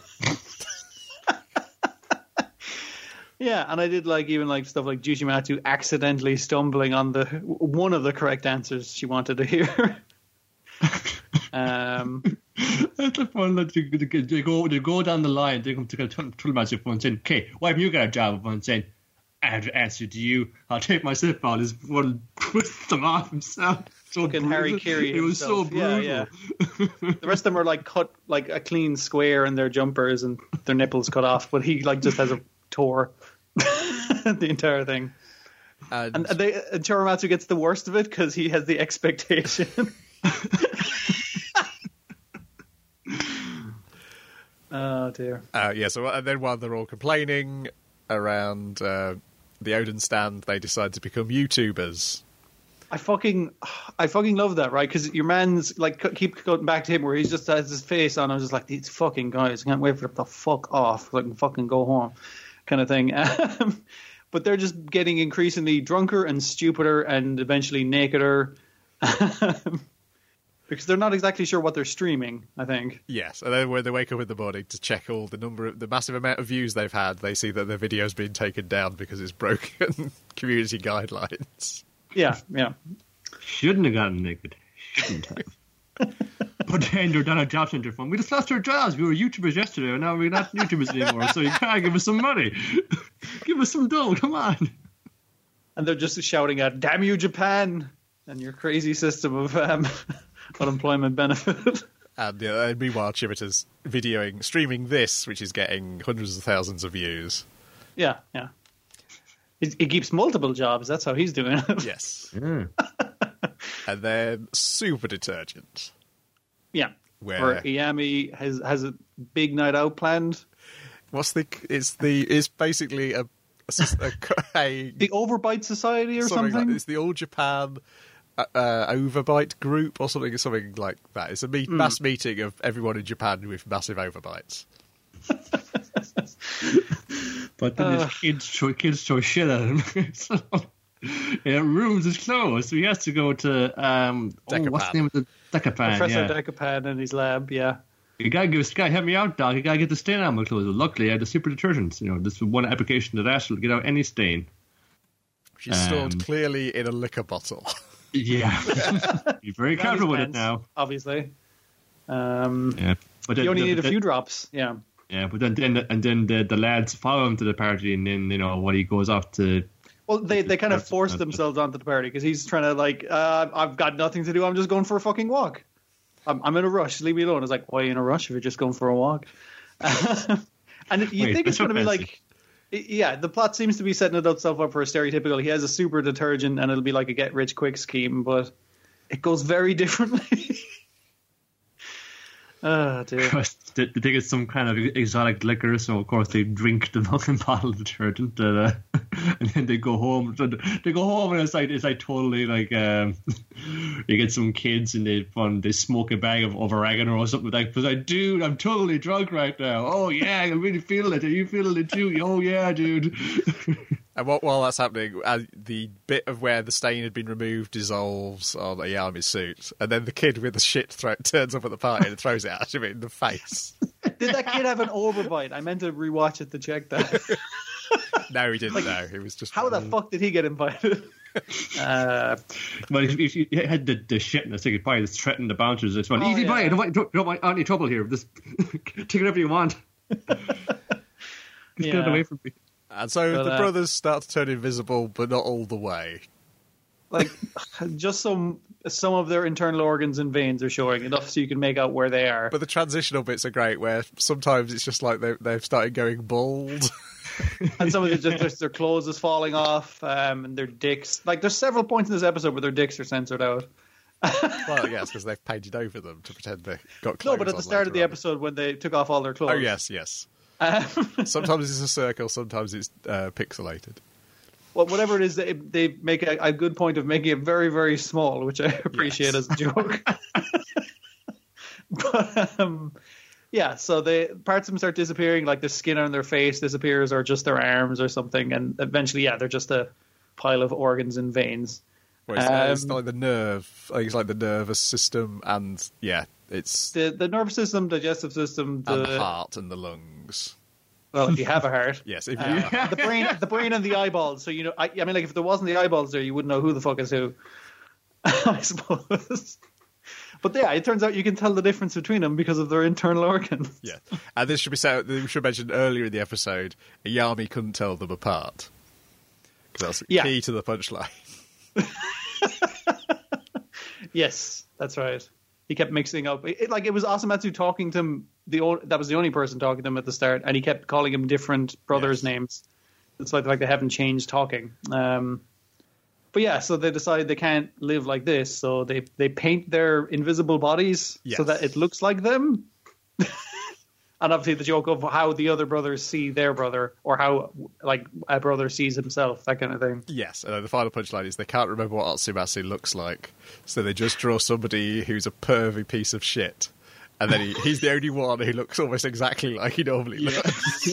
Yeah, and I did like even like stuff like Jushimatsu accidentally stumbling on the one of the correct answers she wanted to hear. um, That's the fun that you, you, you go they go down the line. They come to a tool match one saying, "Okay, why have you got a job?" One saying, "I have to answer to you. I'll take my slip on." His one twist them off himself. So Fucking brutal. Harry Carey It was so himself. Yeah, brutal. yeah. The rest of them are like cut like a clean square in their jumpers and their nipples cut off, but he like just has a tore the entire thing. And, And they, and Choromatsu gets the worst of it because he has the expectation. Oh dear. uh, yeah, so and then while they're all complaining around uh, the Odin stand, they decide to become YouTubers. I fucking, I fucking love that, right? Because your man's like c- keep going back to him where he's just has his face on. I was just like, these fucking guys, I can't wait for them to fuck off, so I can fucking go home, kind of thing. Um, but they're just getting increasingly drunker and stupider and eventually nakeder, because they're not exactly sure what they're streaming. I think. Yes, and then when they wake up in the morning to check all the number, of, the massive amount of views they've had, they see that their video's been taken down because it's broken community guidelines. Yeah, yeah. Shouldn't have gotten naked. Shouldn't have. But then they're down at job centre phone. We just lost our jobs. We were YouTubers yesterday, and now we're not YouTubers anymore. So you gotta give us some money. Give us some dough. Come on. And they're just shouting out, "Damn you, Japan!" and your crazy system of um, unemployment benefit. And uh, meanwhile, Chibita's videoing, streaming this, which is getting hundreds of thousands of views. Yeah, yeah. He, he keeps multiple jobs. That's how he's doing it. Yes. Yeah. And then Super Detergent. Yeah. Where, Where Iyami has has a big night out planned. What's the? It's the. It's basically a. a, a the Overbite Society or something. something. Like, it's the All Japan uh, uh, Overbite Group or something. Something like that. It's a meet, mm. mass meeting of everyone in Japan with massive overbites. But then uh, his kids throw kids throw shit at him. So, yeah, rooms is closed, so he has to go to um. Oh, what's the name of the Decapan? Professor yeah. Decapan in his lab. Yeah. You gotta give this guy, help me out, dog. You gotta get the stain out of my clothes. Well, luckily, I had the super detergent. You know, this one application of that will get out any stain. Which is stored um, clearly in a liquor bottle. Yeah. Be very careful with pants, it now. Obviously. Um, yeah. But then, you only the, need a the, few drops. Yeah. Yeah, but then, then and then the, the lads follow him to the party, and then, you know, when he goes off to... Well, they, they kind of force themselves onto the party, because he's trying to, like, uh, I've got nothing to do, I'm just going for a fucking walk. I'm, I'm in a rush, leave me alone. It's like, why are you in a rush if you're just going for a walk? And you Wait, think it's going to be fancy. like... Yeah, the plot seems to be setting itself up for a stereotypical, he has a super detergent and it'll be like a get-rich-quick scheme, but it goes very differently. Oh, dear. They, they think it's some kind of exotic liquor, so of course they drink the fucking bottle of detergent, uh, and then they go home. So they go home, and it's like it's like totally like um, you get some kids and they fun they smoke a bag of, of oregano or something like. But like, dude, I'm totally drunk right now. Oh yeah, I'm really feeling it. Are you feeling it too? Oh yeah, dude. And what, while that's happening, uh, the bit of where the stain had been removed dissolves on Ayami's suit, and then the kid with the shit throat turns up at the party and throws it at him in the face. Did that kid have an overbite? I meant to rewatch it to check that. No, he didn't like, know. He was just... How the fuck did he get invited? uh, well, if, if you had the, the shit in the ticket pie, just threatened the bouncers. It's one, oh, easy yeah. buy, don't, don't, don't want any trouble here. Just take whatever you want. Just yeah. get it away from me. And so but, the uh, brothers start to turn invisible, but not all the way. Like, just some some of their internal organs and veins are showing, enough so you can make out where they are. But the transitional bits are great, where sometimes it's just like they've, they've started going bald. And some of it just, just their clothes is falling off, um, and their dicks. Like, there's several points in this episode where their dicks are censored out. Well, yes, because they've painted over them to pretend they got clothes No, but at the on start of the later on. episode when they took off all their clothes. Oh, yes, yes. Um, Sometimes it's a circle, sometimes it's uh, pixelated. well, whatever it is, they, they make a, a good point of making it very, very small, which I appreciate Yes. as a joke. But, um, yeah, so they parts of them start disappearing, like the skin on their face disappears, or just their arms or something, and eventually, yeah, they're just a pile of organs and veins. Well, it's, uh, it's Um, like the nerve, like it's like the nervous system, and yeah, it's The the nervous system, digestive system, the, and the heart and the lungs. well, if you have a heart. Yes, if you Uh, the brain, the brain, and the eyeballs. So you know, I, I mean, like if there wasn't the eyeballs there, you wouldn't know who the fuck is who. I suppose. But yeah, it turns out you can tell the difference between them because of their internal organs. yeah, and this should be said. We should mention earlier in the episode, Ayami couldn't tell them apart because that's Yeah. key to the punchline. Yes, that's right. He kept mixing up. It, it- like it was Asamatsu talking to him. The o- that was the only person talking to him at the start, and he kept calling him different brothers' Yes. names. It's like like they haven't changed talking. Um, but yeah, so they decide they can't live like this, so they they paint their invisible bodies Yes. so that it looks like them. And obviously the joke of how the other brothers see their brother, or how like a brother sees himself, that kind of thing. Yes, and then the final punchline is they can't remember what Atsumase looks like, so they just draw somebody who's a pervy piece of shit. And then he, he's the only one who looks almost exactly like he normally looks.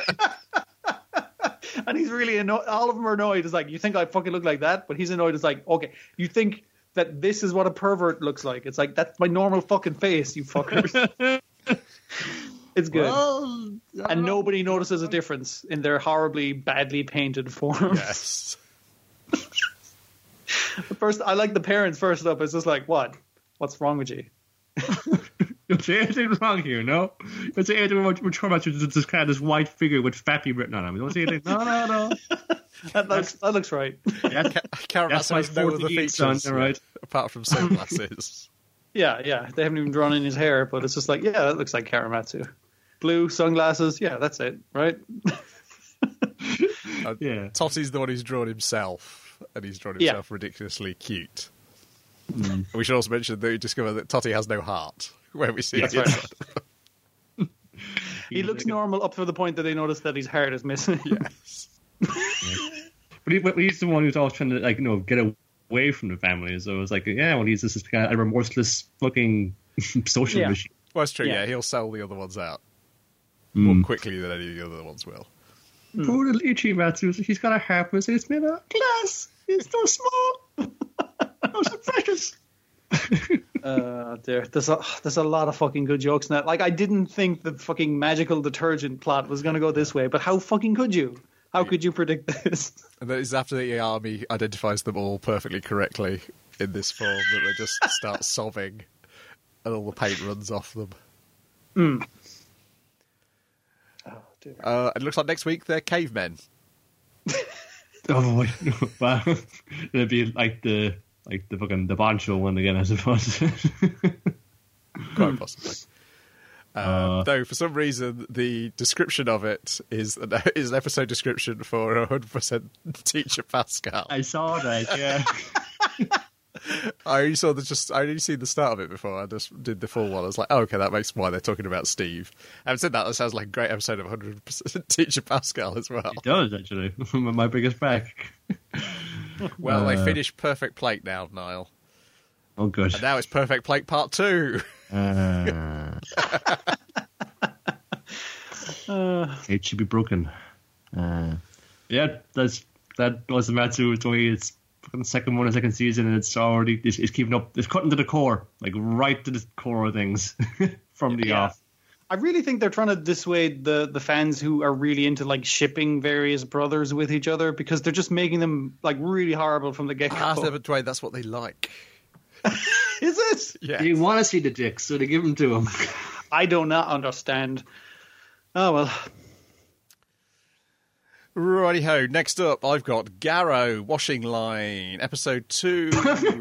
And he's really annoyed. All of them are annoyed. It's like, you think I fucking look like that? But he's annoyed. It's like, okay, you think that this is what a pervert looks like? It's like, that's my normal fucking face, you fuckers. It's good. Well, And nobody notices a difference in their horribly, badly painted forms. Yes. The first, I like the parents first up. It's just like, what? What's wrong with you? You'll say anything wrong here, no? You'll say anything wrong with Carmatsu, just this kind of this white figure with Fappy written on him. You don't say anything. No, no, no. that, looks, that looks right. Yeah, Carmatsu has no other features son, right? apart from sunglasses. Yeah, yeah. They haven't even drawn in his hair, but it's just like, yeah, that looks like Karamatsu. Blue, sunglasses, yeah, that's it, right? uh, yeah. Totti's the one who's drawn himself, and he's drawn Yeah. himself ridiculously cute. Mm. We should also mention that we discover that Totti has no heart when we see That's it. right. He looks normal up to the point that they notice that his heart is missing. Yes. Yeah. But, he, but he's the one who's always trying to, like, you know, get away from the family. So it's like, yeah, well, he's just kind of a remorseless fucking social Yeah. machine. Well, it's true, yeah. Yeah. He'll sell the other ones out Mm. more quickly than any of the other ones will. Poor little Ichimatsu, he's got a harp and it's made of glass. It's so small. Oh, so precious. Uh, there, there's a there's a lot of fucking good jokes in that. Like, I didn't think the fucking magical detergent plot was going to go this way, but how fucking could you? How could you predict this? And that is after the army identifies them all perfectly correctly in this form that they just start sobbing and all the paint runs off them. Mm. Oh, dear. Uh, it looks like next week they're cavemen. Oh, wow. It'd be like the like the fucking the Bancho one again, I suppose. Quite possibly. Uh, Uh, though for some reason the description of it is an, is an episode description for one hundred percent Teacher Pascal. I saw that, yeah. I only saw the just I only seen the start of it before I just did the full one. I was like, oh, okay, that makes why they're talking about Steve. Having said that, that sounds like a great episode of one hundred percent Teacher Pascal as well. It does, actually. My biggest back. Well, Uh, they finished Perfect Plate now, Niall. Oh, good. And now it's Perfect Plate Part two. Uh, Uh, it should be broken. Uh, yeah, that's that was the Matsu. It's only its fucking second one, or second season, and it's already it's, it's keeping up. It's cutting to the core, like right to the core of things from the Yeah. off. I really think they're trying to dissuade the, the fans who are really into like shipping various brothers with each other, because they're just making them like really horrible from the get Ah, go. Seven Dwayne, that's what they like. Is it? Yeah. They want to see the dicks, so they give them to him. I do not understand. Oh well. Righty ho. Next up, I've got Garrow Washing Line, episode two.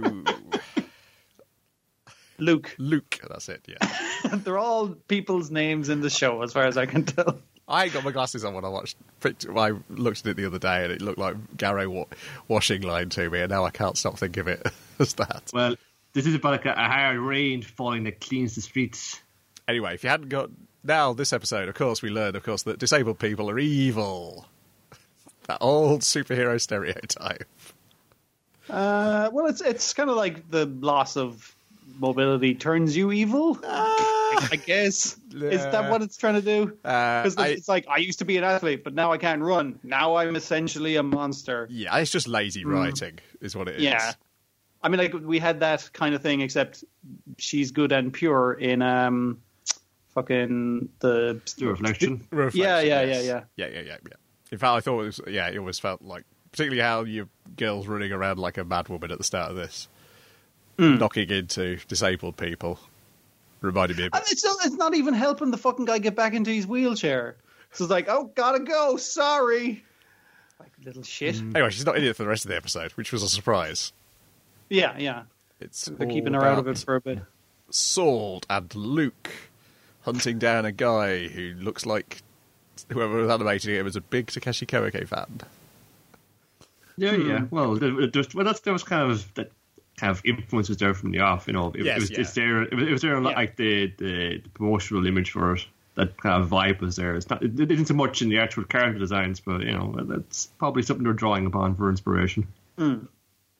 Luke. Luke, that's it. Yeah. They're all people's names in the show, as far as I can tell. I ain't got my glasses on when I watched. I looked at it the other day, and it looked like Garrow wa- Washing Line to me, and now I can't stop thinking of it as that. Well, this is about like a, a hard rain falling that cleans the streets. Anyway, if you hadn't got now this episode, of course, we learned, of course, that disabled people are evil. That old superhero stereotype. Uh, well, it's it's kind of like the loss of mobility turns you evil. I, I guess is that what it's trying to do? Uh, Because I- it's like, I used to be an athlete, but now I can't run. Now I'm essentially a monster. Yeah, it's just lazy writing, is what it is. Yeah. I mean, like, we had that kind of thing, except she's good and pure in um, fucking the. The reflection. Reflection, Yeah, yeah, yes. yeah, yeah, yeah, yeah, yeah. In fact, I thought it was. Yeah, it always felt like, particularly how your girl's running around like a mad woman at the start of this, Mm. knocking into disabled people, reminded me a bit. And it's, not- it's not even helping the fucking guy get back into his wheelchair. So it's like, oh, gotta go, sorry. Like, little shit. Anyway, she's not in it for the rest of the episode, which was a surprise. Yeah, yeah. It's They're all keeping her out of about it for a bit. Sword and Luke hunting down a guy who looks like whoever was animating it was a big Takeshi Koike fan. Yeah, yeah. Well, there, there's, well, that's there was kind of that kind of influences there from the off. You know, it, Yes, it was yeah. it's there. It was, it was there Yeah. like the, the the promotional image for it. That kind of vibe was there. It's not. It isn't so much in the actual character designs, but you know, that's probably something they're drawing upon for inspiration. Mm.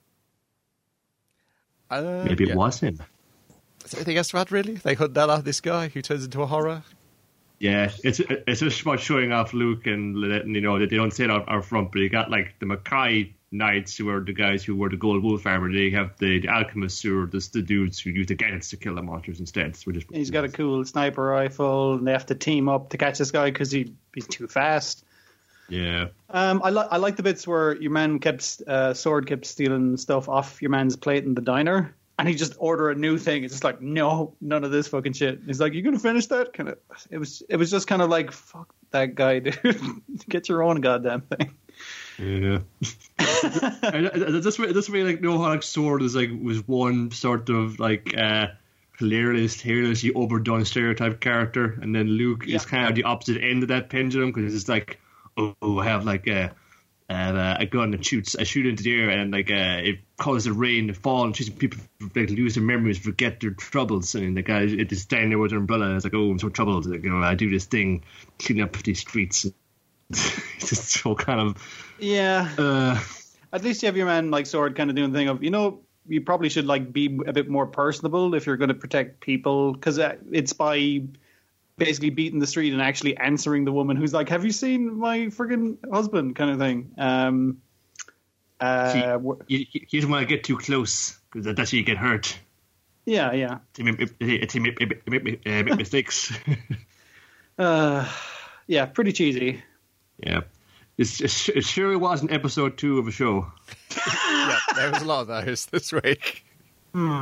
Uh, Maybe yeah. it was him. Is there anything else to add, really? They hunt down this guy who turns into a horror. Yeah, it's it's just about showing off Luke and letting you know that they don't say it out, out front, but you got like the Mackay Knights, who are the guys who were the gold wolf armor. They have the, the alchemists, who are the, the dudes who use the guns to kill the monsters instead. Which is He's got a cool sniper rifle, and they have to team up to catch this guy because he, he's too fast. yeah. Um, I, li- I like the bits where your man kept, uh, Sword kept stealing stuff off your man's plate in the diner. and he just order a new thing. It's just like, no, none of this fucking shit. He's like, you gonna finish that? Kind of. It was. It was just kind of like, fuck that guy, dude. Get your own goddamn thing. Yeah. This way, this way, like, no, how like Sword is like was one sort of like uh, hilarious, hilariously overdone stereotype character, and then Luke Yeah. is kind of the opposite end of that pendulum because it's like, oh, I have like a. I have a, a gun that shoots. I shoot into the air, and like uh, it causes the rain to fall, and teaches people like lose their memories, forget their troubles. And the guy it is standing there with an umbrella. And it's like, oh, I'm so troubled. Like, you know, I do this thing, clean up these streets. It's just so kind of Yeah. uh, At least you have your man like Sword kind of doing the thing of, you know, you probably should like be a bit more personable if you're going to protect people, because it's by basically beating the street and actually answering the woman who's like, have you seen my friggin' husband, kind of thing. Um, uh, wh- you, you, you don't want to get too close because that's how you get hurt. yeah, yeah. To make, to make, make, make, uh, make mistakes. Uh, yeah, pretty cheesy. Yeah, it's, it's, it sure wasn't episode two of a show. Yeah, there was a lot of those this week. Hmm.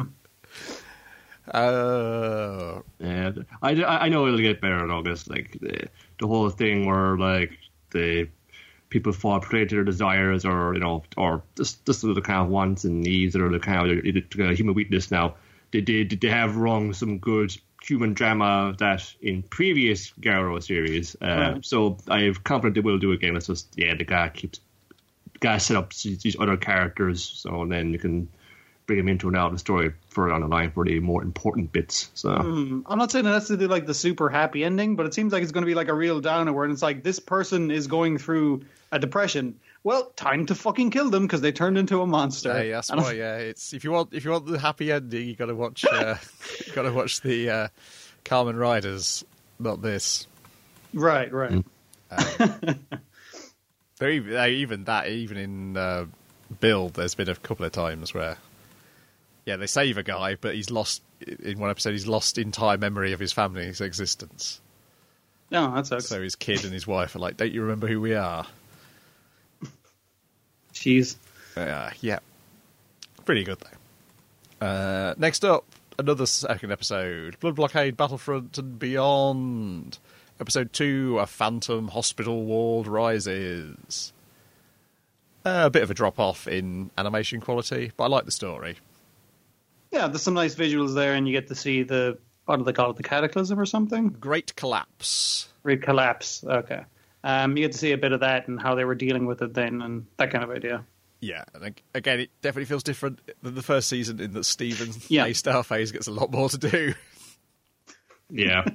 Uh, Yeah, I, I know it'll get better in August. Like the the whole thing where like the people fall prey to their desires, or you know, or just just the kind of wants and needs, or the kind of the, the human weakness. Now, they did they, they have wrung some good human drama that in previous Garrow series. Uh, Right. So I'm confident they will do it again. It's just yeah, the guy keeps the guy set up these these other characters, so then you can bring him into now the story further on the line for the more important bits. So Hmm. I'm not saying it has to do like the super happy ending, but it seems like it's going to be like a real downer where it's like this person is going through a depression. Well, time to fucking kill them because they turned into a monster. hey, that's And I- why. Yeah, it's if you want if you want the happy ending, you got to watch. Uh, you got to watch the uh, Carmen Riders, not this. Right, right. There even, uh, even that, even in uh, Build, there's been a couple of times where, yeah, they save a guy, but he's lost in one episode. He's lost entire memory of his family's existence. No, that sucks. So his kid and his wife are like, "Don't you remember who we are?" Jeez. Uh, yeah, pretty good though. Uh, next up, another second episode: Blood Blockade, Battlefront, and Beyond. Episode two: A Phantom Hospital Ward Rises. Uh, a bit of a drop off in animation quality, but I like the story. Yeah, there's some nice visuals there, and you get to see the, what do they call it, the Cataclysm or something? Great Collapse. Great Collapse. Okay. Um, you get to see a bit of that and how they were dealing with it then, and that kind of idea. Yeah, and ag- again, it definitely feels different than the first season in that Stephen Yeah. A. Starface gets a lot more to do. yeah.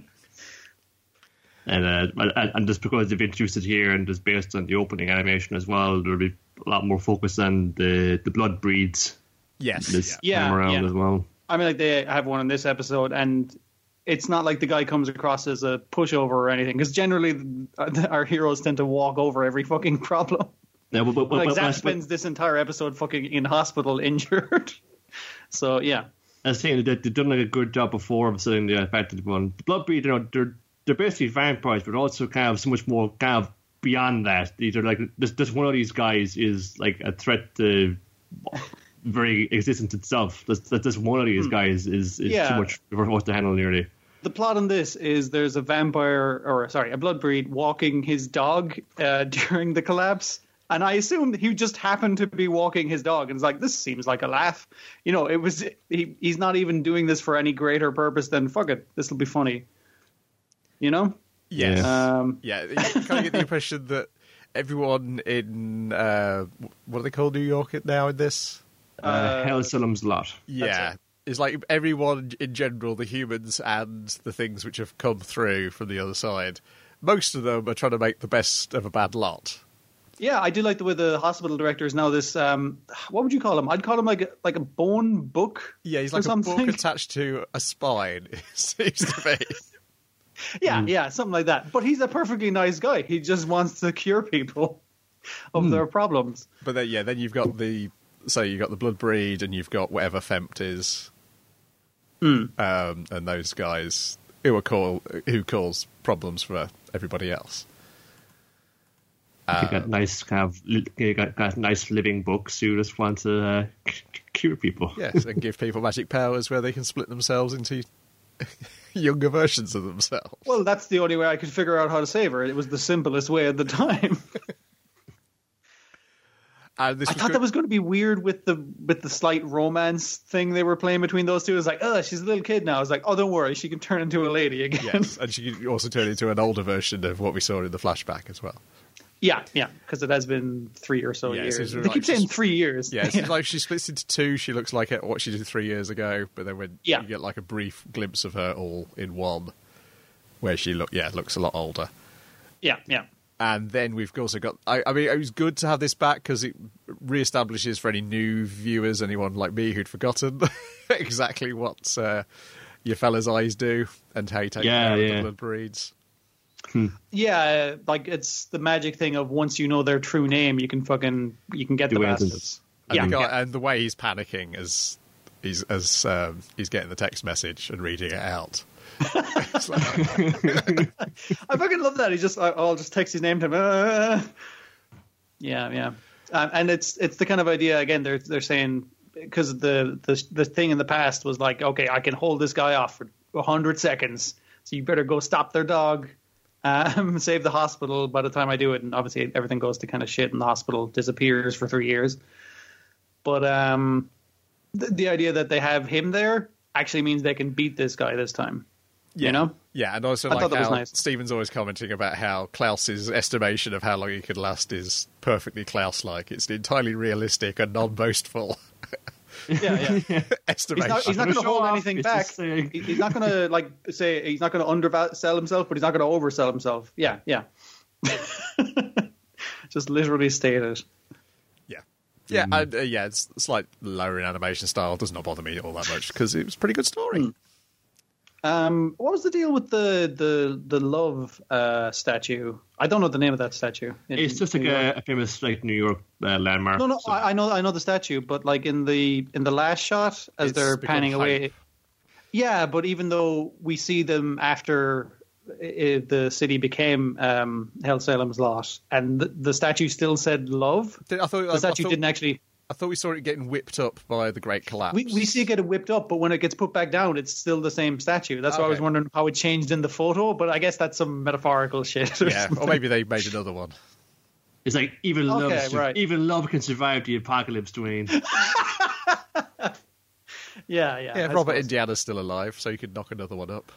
And uh, and and just because they've introduced it here and just based on the opening animation as well, there'll be a lot more focus on the the blood breeds Yes, this yeah. Yeah, time around yeah. as well. I mean, like, they have one in this episode, and it's not like the guy comes across as a pushover or anything, because generally our heroes tend to walk over every fucking problem. Yeah, but, but, but, Like, but, Zach but, spends this entire episode fucking in hospital injured. So, yeah. I was saying that they've done like a good job before of saying the fact that one the blood breed, you know, they're they're basically vampires, but also kind of so much more kind of beyond that. These are like this. This one of these guys is like a threat to very existence itself. This, this one of these guys is, is Yeah. too much for us to handle nearly. The plot on this is there's a vampire, or sorry, a blood breed walking his dog uh, during the collapse. And I assume he just happened to be walking his dog. And it's like, this seems like a laugh. You know, it was, he, he's not even doing this for any greater purpose than, fuck it, this will be funny. You know? Yes. Um, Yeah, you kind of get the impression that everyone in, uh, what do they call New York now in this? Uh, Hell Salem's Lot. Yeah. It's like everyone in general, the humans and the things which have come through from the other side, most of them are trying to make the best of a bad lot. Yeah, I do like the way the hospital director is now this, um, what would you call him? I'd call him like a, like a bone book. Yeah, he's or like a something. book attached to a spine, it seems to be. Yeah, yeah, something like that. But he's a perfectly nice guy. He just wants to cure people of their problems. But then, yeah, then you've got the, so you've got the blood breed and you've got whatever Fempt is. Um, and those guys who are call, who cause problems for everybody else. you got nice kind of you got, got nice living books who just want to uh, cure people. Yes, and give people magic powers where they can split themselves into younger versions of themselves. Well, that's the only way I could figure out how to save her. It was the simplest way at the time. And this I was thought good. that was going to be weird with the with the slight romance thing they were playing between those two. It was like, oh, she's a little kid now. I was like, oh, don't worry, she can turn into a lady again. Yes, and she could also turn into an older version of what we saw in the flashback as well. Yeah, yeah, because it has been three or so Yeah, years. so it's They like keep saying she's- three years. Yeah, it's like she splits into two. She looks like it, what she did three years ago, but then when Yeah. you get like a brief glimpse of her all in one, where she look yeah looks a lot older. yeah, yeah. And then we've also got. I, I mean, it was good to have this back because it reestablishes for any new viewers, anyone like me who'd forgotten exactly what uh, your fella's eyes do and how you take Yeah, care of yeah. the blood breeds. Yeah, like it's the magic thing of once you know their true name, you can fucking you can get Do the anything. bastards. And, Yeah, the guy, yeah. and the way he's panicking as he's as um, he's getting the text message and reading it out. It's like, I fucking love that. He just I- I'll just text his name to him. Uh, yeah, yeah. Um, and it's it's the kind of idea again. They're they're saying because the the the thing in the past was like, okay, I can hold this guy off for a hundred seconds, so you better go stop their dog, um, save the hospital. By the time I do it, and obviously everything goes to kind of shit, and the hospital disappears for three years. But um, the, the idea that they have him there actually means they can beat this guy this time. yeah, You know? yeah, and also I like thought that was how nice. Stephen's always commenting about how Klaus's estimation of how long he could last is perfectly Klaus-like. It's entirely realistic and non-boastful Yeah, yeah. estimation. He's not, he's not Gonna going to show hold off, anything it's back. just saying. He- He's not going to like say he's not going to undersell himself, but he's not going to oversell himself. Yeah, yeah. Just literally state it. Yeah, yeah, and, uh, yeah. It's slight lower in animation style does not bother me all that much because it was a pretty good story. Hmm. Um, what was the deal with the the the love uh, statue? I don't know the name of that statue. in It's just like New York. a, a famous like New York uh, landmark. No, no, So- I, I know, I know the statue, but like in the in the last shot, as It's they're become panning away, hype. yeah. But even though we see them after uh, the city became um, Hell Salem's Lot, and the, the statue still said love, Did- I thought the I, statue thought, didn't actually. I thought we saw it getting whipped up by the Great Collapse. We, we see it get whipped up, but when it gets put back down, it's still the same statue. That's why I was Okay. wondering how it changed in the photo. But I guess that's some metaphorical shit. Or yeah, something. or maybe they made another one. It's like even love, Okay, right. even love can survive the apocalypse, Dwayne. yeah, yeah. Yeah, I Robert suppose. Indiana's still alive, so you could knock another one up.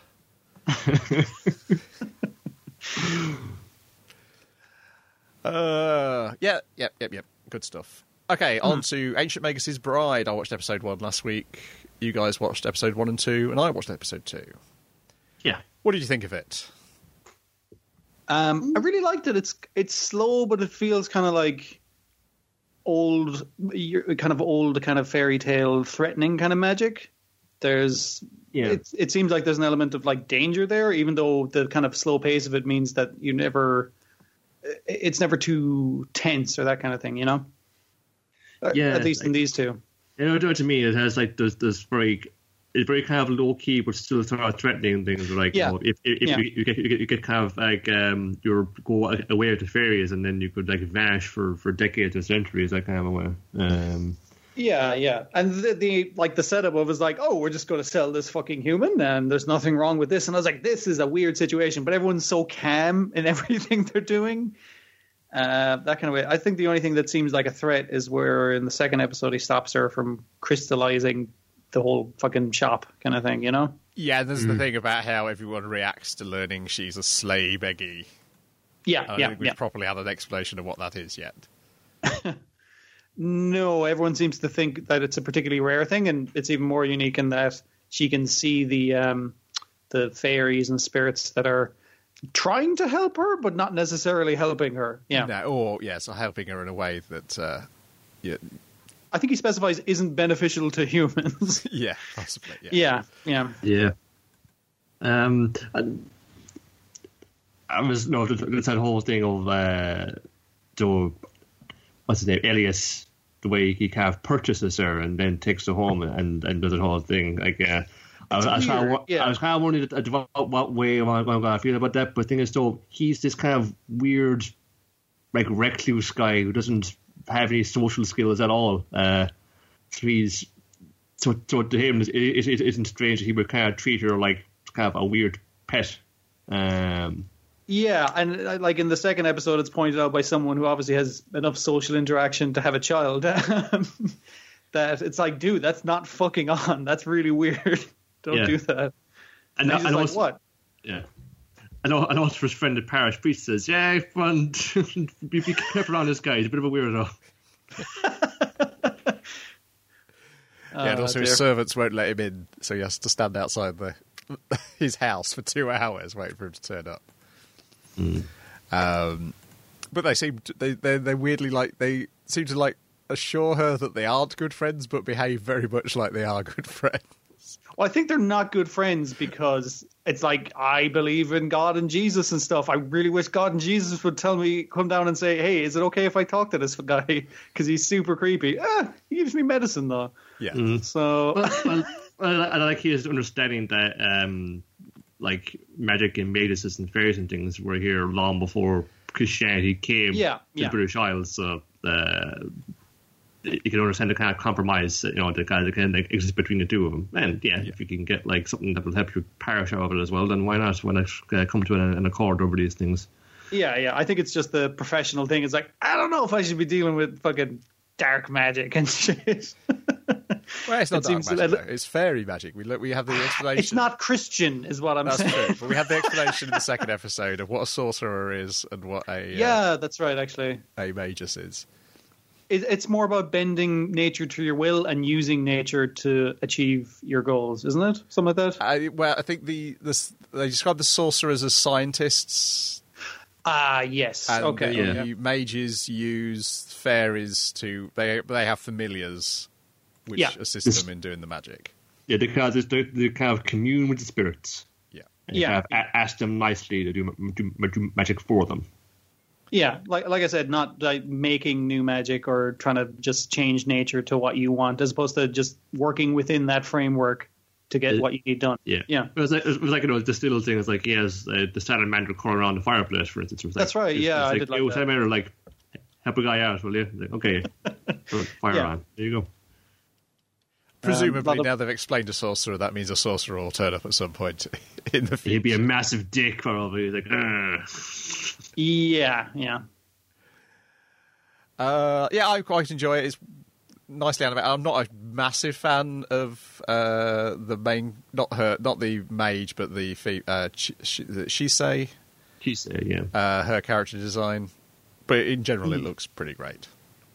uh, yeah, yep, yep, yep. Good stuff. Okay, on to Ancient Magus' Bride. I watched episode one last week. You guys watched episode one and two, and I watched episode two. Yeah. What did you think of it? Um, I really liked it. It's it's slow, but it feels kind of like old, you're- kind of old, kind of fairy tale, threatening kind of magic. There's, Yeah. it, it seems like there's an element of like danger there, even though the kind of slow pace of it means that you never, it's never too tense or that kind of thing, you know? Yeah, At least in like- these two. You know, to me, it has like this, this very, it's very kind of low key, but still sort of threatening things. Like, Yeah. you know, if, if, if Yeah. you, you get you get you get kind of like um, you go away with the fairies, and then you could like vanish for, for decades or centuries, that kind of a way. Um, Yeah, yeah. And the, the like the setup of is like, oh, we're just going to sell this fucking human, and there's nothing wrong with this. And I was like, this is a weird situation, but everyone's so calm in everything they're doing. Uh, that kind of way. I think the only thing that seems like a threat is where in the second episode he stops her from crystallizing the whole fucking shop kind of thing, you know? Yeah, there's the thing about how everyone reacts to learning she's a slay beggy. Yeah, I don't yeah, think we've yeah. properly had an explanation of what that is yet. No, everyone seems to think that it's a particularly rare thing, and it's even more unique in that she can see the um, the fairies and spirits that are trying to help her, but not necessarily helping her. Yeah, No, or, yes, helping her in a way that, uh, yeah, I think he specifies isn't beneficial to humans. yeah, possibly, yeah. yeah, yeah, yeah. Um, and I was no, it's that whole thing of uh, the what's his name, Elias. The way he kind of purchases her and then takes her home and, and does the whole thing. Like, uh, I was, I was, kind weird, of, yeah. I was kind of wondering what, what way am I going to feel about that. But the thing is, though, he's this kind of weird like recluse guy who doesn't have any social skills at all. Uh, so he's so, so to him, it, it, it isn't strange that he would kind of treat her like kind of a weird pet. Um, yeah, and uh, like in the second episode, it's pointed out by someone who obviously has enough social interaction to have a child. That it's like, dude, that's not fucking on. That's really weird. Don't yeah. do that. And, and he's and like, also, what? Yeah. And also his friend, the parish priest, says, yeah, fun. be, be careful on this guy. He's a bit of a weirdo. Yeah, and also oh, his servants won't let him in, so he has to stand outside the his house for two hours waiting for him to turn up. Mm. Um, but they seem to, they they they weirdly like they seem to like assure her that they aren't good friends, but behave very much like they are good friends. Well, I think they're not good friends because it's like, I believe in God and Jesus and stuff. I really wish God and Jesus would tell me, come down and say, hey, is it okay if I talk to this guy? Because he's super creepy. Ah, he gives me medicine, though. Yeah. Mm. So... well, well, well, I like his understanding that, um, like, magic and mages and fairies and things were here long before Christianity came yeah, to yeah. the British Isles. So... Uh, you can understand the kind of compromise, you know, the kind of, kind of exists between the two of them. And yeah, yeah, if you can get like something that will help your parish out of it as well, then why not? Why not uh, come to an, an accord over these things? Yeah, yeah. I think it's just the professional thing. It's like, I don't know if I should be dealing with fucking dark magic and shit. Well, it's not it dark seems magic, to, though. It's fairy magic. We look, we have the explanation. It's not Christian, is what I'm that's saying. True, but we have the explanation in the second episode of what a sorcerer is and what a yeah, uh, that's right. Actually, a magus is. It's more about bending nature to your will and using nature to achieve your goals, isn't it? Something like that? I, well, I think the, the they describe the sorcerers as scientists. Ah, yes. And okay. the yeah. mages use fairies to... They they have familiars which yeah. assist them in doing the magic. Yeah, because they, they kind of commune with the spirits. Yeah. And you yeah. kind of a- ask them nicely to do, do, do magic for them. Yeah, like like I said, not like making new magic or trying to just change nature to what you want, as opposed to just working within that framework to get Uh, what you need done. Yeah, yeah. It was like, it was like you know, this little thing. It's like he has uh, the standard mantra corner around the fireplace, for instance. It was like, That's right. It's, Yeah, it's I like, did like it was that. Matter, like, help a guy out, will you? Like, okay, fire Yeah. on. There you go. Presumably, Um, of- now they've explained a sorcerer, that means a sorcerer will turn up at some point in the future. He'd be a massive dick, probably. He's like, Ugh. Yeah, yeah. Uh, yeah, I quite enjoy it. It's nicely animated. I'm not a massive fan of uh, the main, not her, not the mage, but the fe- uh, she, she, Shisei, She said, yeah. uh, her character design. But in general, Hmm. it looks pretty great.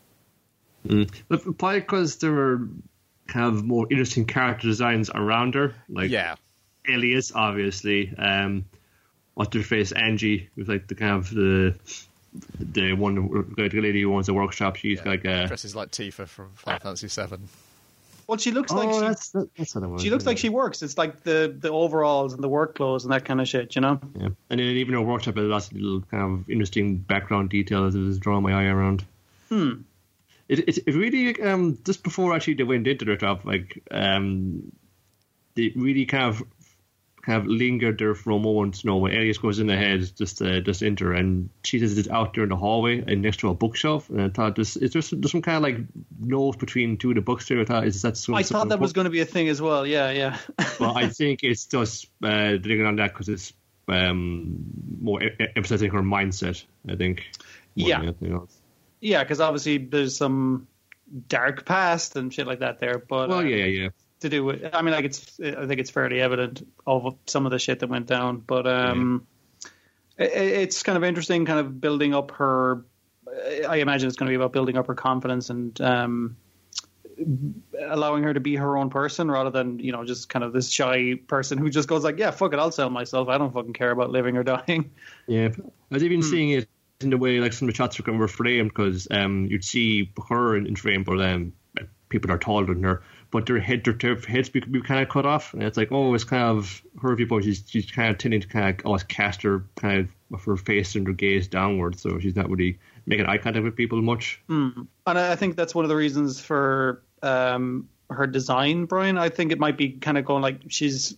Mm. But probably because there were kind of more interesting character designs around her. Like Yeah, Elias, obviously. Um, what's her face? Angie, who's like the kind of the the one, the lady who owns the workshop. She's yeah. like a. dresses like Tifa from Final Fantasy seven. Well, she looks like oh, she, that's that, that's what I was. she looks like she works. It's like the, the overalls and the work clothes and that kind of shit, you know? Yeah, and then even her workshop has lots of little kind of interesting background details that was drawing my eye around. Hmm. It it, it really um just before actually they went into their job, like um they really kind of kind of lingered there for a moment. You know, when Elias goes in ahead, just uh, just enter, and she says it's out there in the hallway and next to a bookshelf. And I thought, this is there some, there's some kind of like note between two of the books there. I thought, is that some, I thought that was going to be a thing as well. Yeah, yeah. Well, I think it's just uh, digging on that because it's um, more e- emphasizing her mindset, I think. more Yeah. than anything else. Yeah, because obviously there's some dark past and shit like that there. But Well, uh, yeah, yeah. to do with, I mean, like it's, I think it's fairly evident of some of the shit that went down. But um, it, it's kind of interesting, kind of building up her. I imagine it's going to be about building up her confidence and um, allowing her to be her own person rather than, you know, just kind of this shy person who just goes like, yeah, fuck it, I'll sell myself. I don't fucking care about living or dying. Yeah, I was even seeing it in the way like some of the shots were framed because um, you'd see her in, in frame, but um, people are taller than her, but their head, their, their heads be, be kind of cut off, and it's like, oh, it's kind of her viewpoint. She's she's kind of tending to kind of always cast her kind of her face and her gaze downward, so she's not really making eye contact with people much. Mm. And I think that's one of the reasons for um, her design, Brian. I think it might be kind of going like she's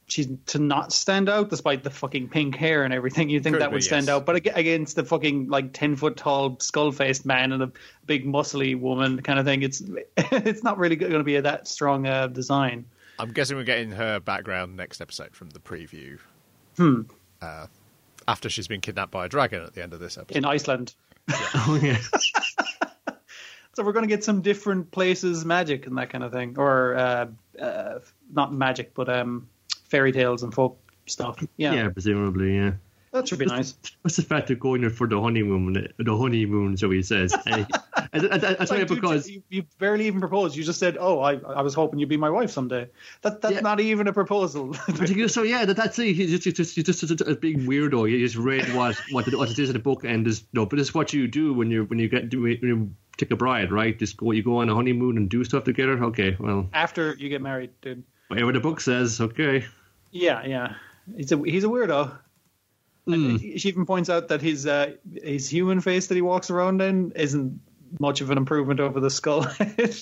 she's to not stand out despite the fucking pink hair and everything. You think Could that be, would stand yes. out, but ag- against the fucking like ten foot tall skull faced man and a big muscly woman kind of thing, it's it's not really going to be a that strong uh, design. I'm guessing we're getting her background next episode from the preview. Hmm. Uh, after she's been kidnapped by a dragon at the end of this episode. In Iceland. Oh yeah. So we're going to get some different places magic and that kind of thing, or uh, uh, not magic, but um, fairy tales and folk stuff. Yeah, Yeah, presumably, yeah. that should be nice. What's the fact of going there for the honeymoon? The honeymoon, so he says. I, I, I, I, I tell you Like, dude, because you, you barely even proposed. You just said, "Oh, I, I was hoping you'd be my wife someday." That that's Yeah. not even a proposal. But you go, so yeah, that, that's it. He's just, he's just, he's just a, a big weirdo. You just read what what it, what it is in the book, and just no. But it's what you do when you when you get when you take a bride, right? Just go, you go on a honeymoon and do stuff together. Okay, well, After you get married, dude. whatever the book says. Okay, Yeah, yeah. He's a he's a weirdo. And Hmm. she even points out that his uh, his human face that he walks around in isn't much of an improvement over the skull head.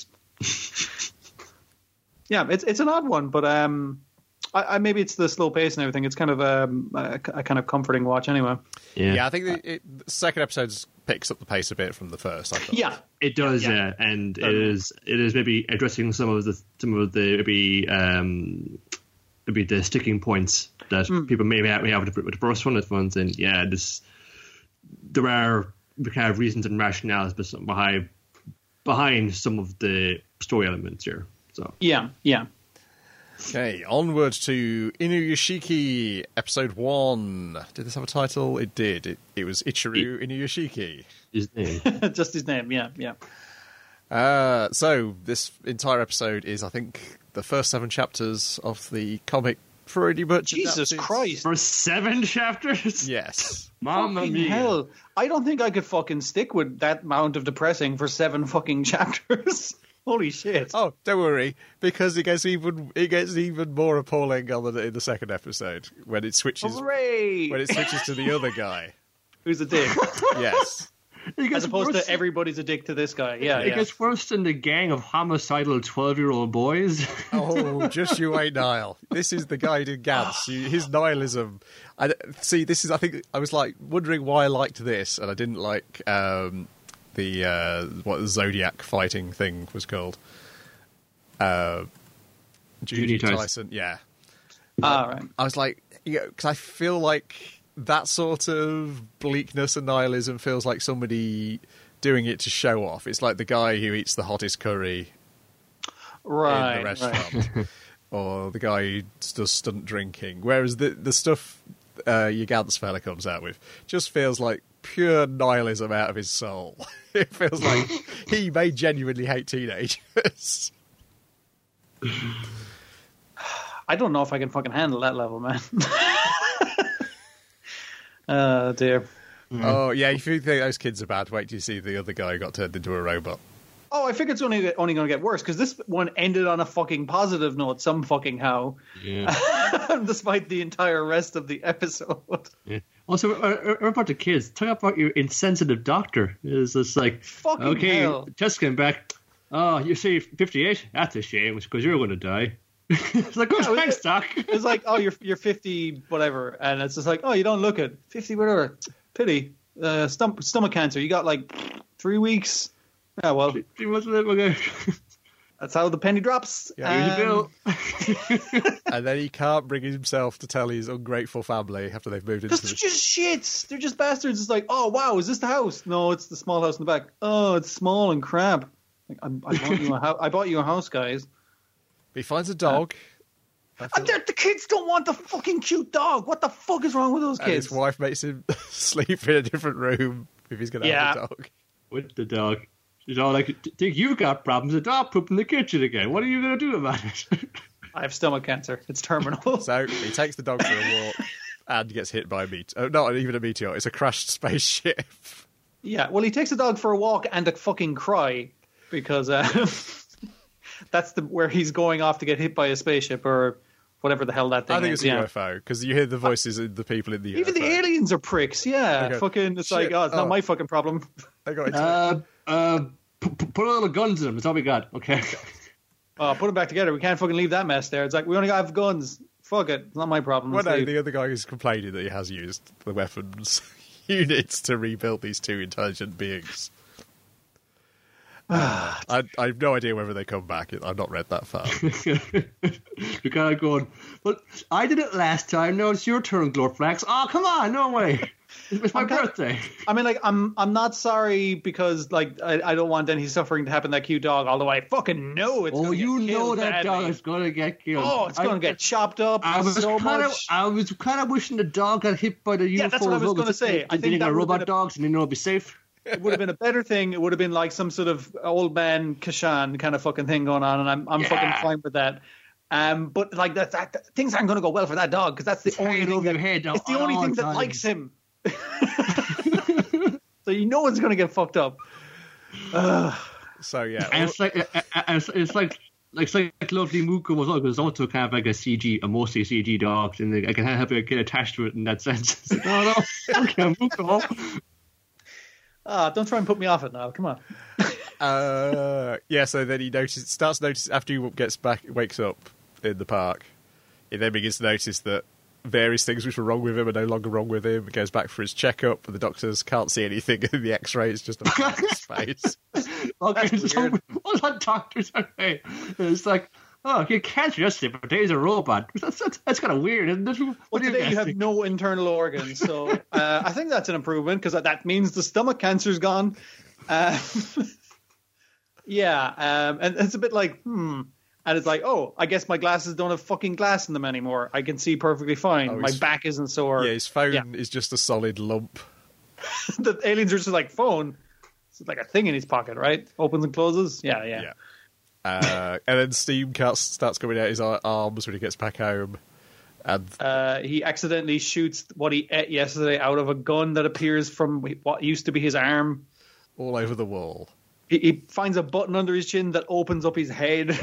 Yeah, it's it's an odd one, but um, I, I maybe it's the slow pace and everything. It's kind of um, a, a kind of comforting watch anyway. yeah, Yeah, I think the, it, the second episode picks up the pace a bit from the first. I thought. Yeah, it does. Yeah. Yeah, and it Totally. is it is maybe addressing some of the some of the maybe um maybe the sticking points that people may have, may have with the, with the first one. This one's and yeah, this there are kind of reasons and rationales behind behind some of the story elements here. So yeah, yeah. Okay, onward to Inuyashiki, episode one. Did this have a title? It did. It, it was Ichiru Inuyashiki. his name. Just his name. Yeah, yeah. Uh, so this entire episode is, I think, the first seven chapters of the comic pretty much Jesus adapted. Christ. For seven chapters? Yes. Mamma Fucking mia. hell. I don't think I could fucking stick with that amount of depressing for seven fucking chapters. Holy shit. Oh, don't worry, because it gets even it gets even more appalling on the, in the second episode when it switches Hooray! when it switches to the other guy. Who's a dick? Yes. It gets As opposed worse- to everybody's a dick to this guy. Yeah, It yeah. gets worse than the gang of homicidal twelve-year-old boys. Oh, just you wait, Niall. This is the guy who did Gantz. You- His nihilism. I, see, this is. I think I was like wondering why I liked this, and I didn't like um, the uh, what the Zodiac fighting thing was called. Uh, Judy, Judy Tyson. Tyson. Yeah. All right. I was like, you know, because I feel like that sort of bleakness and nihilism feels like somebody doing it to show off. It's like the guy who eats the hottest curry Right. in the right. restaurant, or the guy who does stunt drinking. Whereas the the stuff uh, your Gantz fella comes out with just feels like pure nihilism out of his soul. It feels like he may genuinely hate teenagers. I don't know if I can fucking handle that level, man. Oh, dear. Oh yeah, if you think those kids are bad, wait till you see the other guy who got turned into a robot. Oh, I figure it's only only going to get worse because this one ended on a fucking positive note, some fucking how, Yeah. despite the entire rest of the episode. Yeah. Also, uh, uh, what about the kids? Tell me about your insensitive doctor. It's just like, Fucking okay, hell. just came back. Oh, you say fifty-eight? That's a shame, because you're going to die. It's like, oh, Yeah, thanks, it- doc. It's like, oh, you're you're fifty, whatever, and it's just like, oh, you don't look it. fifty, whatever. Pity. Uh, stomach stomach cancer. You got like three weeks. Yeah, well, She must live again. that's how the penny drops. Yeah, Here's your Um, bill. And then he can't bring himself to tell his ungrateful family after they've moved into Because they're the... just shits. They're just bastards. It's like, oh, wow, is this the house? No, it's the small house in the back. Oh, it's small and crap. Like, I, I, bought, you a ho- I bought you a house, guys. He finds a dog. I feel- And they're- the kids don't want the fucking cute dog. What the fuck is wrong with those and kids? his wife makes him sleep in a different room if he's going to have Yeah. a dog. With the dog. She's all like, think you've got problems. The dog pooped in the kitchen again. What are you going to do about it? I have stomach cancer. It's terminal. So he takes the dog for a walk and gets hit by a meteor. Oh, not even a meteor. It's a crashed spaceship. Yeah, well, he takes the dog for a walk and a fucking cry because uh, that's the where he's going off to get hit by a spaceship or whatever the hell that thing I think is. it's a yeah. U F O because you hear the voices of the people in the Even U F O. the aliens are pricks. Yeah, They go, fucking. It's "Shit, like, oh, it's not oh." my fucking problem. They got into uh, uh, p- p- put a little guns in them. That's all we got. Okay. Oh, put them back together. We can't fucking leave that mess there. It's like we only have guns. fuck it, it's not my problem. Well, Let's no, leave. the other guy is complaining that he has used the weapons units to rebuild these two intelligent beings. I, I have no idea whether they come back. I've not read that far. You're kind of going, but I did it last time. No, it's your turn, Glorflax. Oh, come on, no way. It's my I'm kind- birthday. I mean, like, I'm I'm not sorry because, like, I, I don't want any suffering to happen to that cute dog, although I fucking know it's Oh, gonna you get know killed that badly. dog is going to get killed. Oh, it's going to I- get chopped up I was so kind of, much. I was kind of wishing the dog got hit by the U F O. Yeah, that's what I was logo. gonna say. I They think got that would've robot been a- dogs, and they know it'll be safe. It would have been a better thing. It would have been like some sort of old man Kashan kind of fucking thing going on, and I'm I'm Yeah. fucking fine with that. Um, but like that, that, that things aren't going to go well for that dog because that's the It's only hanging thing over that, your head it's the at only all thing that times. likes him. So you know it's going to get fucked up. Ugh. So yeah, And it's like, uh, uh, it's, it's like, like, it's like Lovely Muko was was also kind of like a C G, a mostly C G dog, and I can have a get attached to it in that sense. It's like, oh no, okay, Muko. Ah, don't try and put me off it now. Come on. uh, yeah. So then he notices, starts to notice after he gets back, wakes up in the park. He then begins to notice that various things which were wrong with him are no longer wrong with him. He goes back for his checkup, but the doctors can't see anything in the X-ray. It's just a blank space. Okay, That's so weird. what that doctors are saying? It's like, oh, you can't just it, but he's a robot. That's that's, that's kind of weird, isn't it? What Well, do you today guys you have think? no internal organs, so uh, I think that's an improvement because that means the stomach cancer's gone. Um, yeah, um, and it's a bit like, hmm. And it's like, oh, I guess my glasses don't have fucking glass in them anymore. I can see perfectly fine. Oh, my he's- back isn't sore. Yeah, his phone Yeah. is just a solid lump. The aliens are just like, phone? It's like a thing in his pocket, right? Opens and closes? Yeah, yeah. Yeah. Uh, and then steam cuts, starts coming out his ar- arms when he gets back home. And Uh, he accidentally shoots what he ate yesterday out of a gun that appears from what used to be his arm. all over the wall. He, he finds a button under his chin that opens up his head.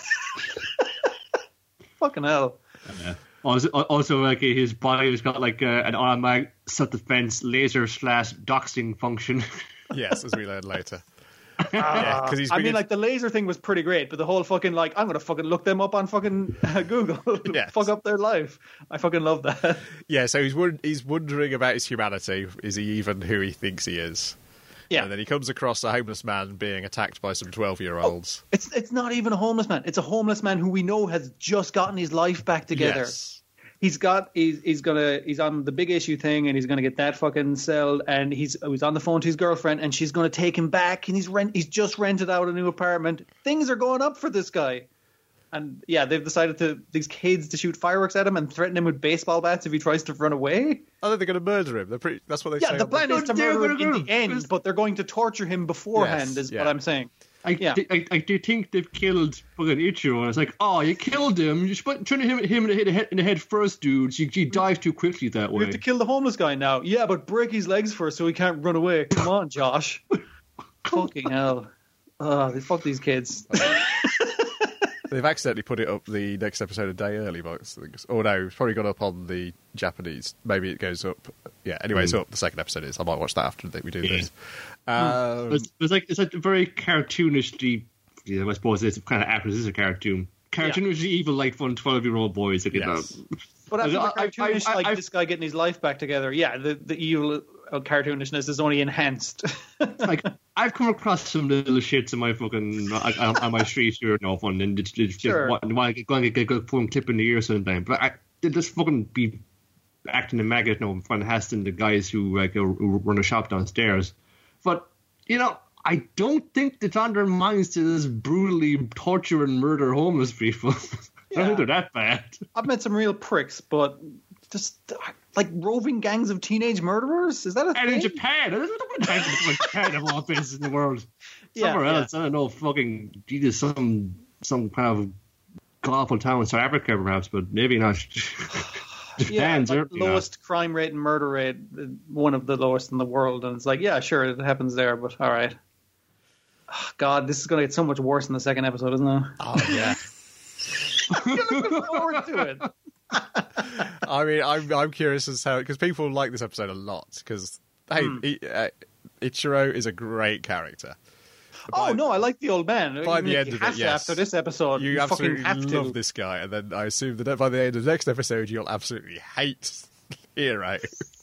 Fucking hell. Yeah. Also, also, like his body has got like uh, an automatic self-defense laser slash doxing function. Yes, as we learn later. Uh, Yeah, 'cause he's I mean, begin- like, the laser thing was pretty great, but the whole fucking, like, I'm going to fucking look them up on fucking uh, Google. Yes. Fuck up their life. I fucking love that. Yeah, so he's won- he's wondering about his humanity. Is he even who he thinks he is? Yeah. And then he comes across a homeless man being attacked by some twelve-year-olds. It's it's not even a homeless man. It's a homeless man who we know has just gotten his life back together. Yes. He's got he's he's gonna he's on the big issue thing and he's gonna get that fucking sold and he's he's on the phone to his girlfriend and she's gonna take him back and he's rent he's just rented out a new apartment. Things are going up for this guy. And yeah, they've decided to these kids to shoot fireworks at him and threaten him with baseball bats if he tries to run away. I think they're going to murder him. They're pretty, that's what they say. Yeah, the on plan is to They're murder him gonna in the do- end, but they're going to torture him beforehand. Yes, is yeah. what I'm saying. I, Yeah. I, I do think they've killed fucking Ichiro, and it's like, oh, you killed him. You should turn him, him in, the head, in the head first, dude. He, he dies too quickly that We way. have to kill the homeless guy now. Yeah, but break his legs first so he can't run away. Come on, Josh. Fucking hell. Oh, they fuck these kids. They've accidentally put it up the next episode a day early, but it's- oh no, it's probably gone up on the Japanese. Maybe it goes up. Yeah, anyway, it's up. The second episode is. I might watch that after we do Yeah. this. Um, It's, it's like it's like very cartoonishly. Yeah, I suppose it's kind of apt. This is a cartoon. Cartoonishly evil, like fun twelve-year-old boys. Like, Yes. But after the I- I- cartoonish, I- like I- this guy getting his life back together, yeah, the, the evil uh, cartoonishness is only enhanced. like I've come across some little shits in my fucking on, on my street here and often, and it's just Sure. want to get going and get a fucking clip in the ear sometime. But I they just fucking be acting a maggot, you know, in front of Haston, the guys who like who run a shop downstairs. But you know, I don't think it's on their minds to just brutally torture and murder homeless people. I don't think they're that bad. I've met some real pricks, but just like roving gangs of teenage murderers? Is that a And thing? in Japan, there's no time for Japan of all places in the world. Yeah, Somewhere yeah. else, I don't know, fucking Jesus, some some kind of awful town in South Africa, perhaps, but maybe not. Yeah, Japan, like certainly not. lowest crime rate and murder rate, uh, one of the lowest in the world. And it's like, yeah, sure, it happens there, but all right. Oh, God, this is going to get so much worse in the second episode, isn't it? oh yeah. I'm looking forward to it. I mean, I'm I'm curious as how because people like this episode a lot because hey, Hmm. he, uh, Ichiro is a great character. Oh by, no, I like the old man. by I mean, the end you of have it, to yes. after this episode, you, you, absolutely fucking have love to. this guy, and then I assume that by the end of the next episode, you'll absolutely hate Hero.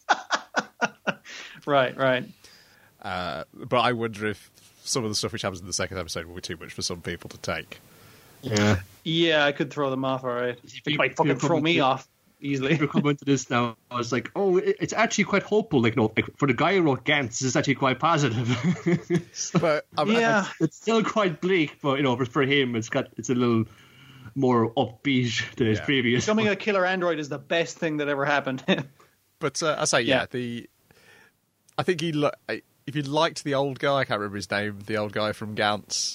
Right, right. Uh, but I wonder if some of the stuff which happens in the second episode will be too much for some people to take. Yeah. Yeah, I could throw them off. All right, it you- might fucking you're throw me probably- off easily. We're coming to this now. I was like, oh, it- it's actually quite hopeful. Like, no, like, for the guy who wrote Gantz, this is actually quite positive. But I mean, Yeah. It's still quite bleak, but you know, for, for him, it's got it's a little more upbeat than his Yeah. previous. Becoming a killer android is the best thing that ever happened. But uh, I say, yeah, Yeah. the I think he. Lo- if you liked the old guy, I can't remember his name. The old guy from Gantz.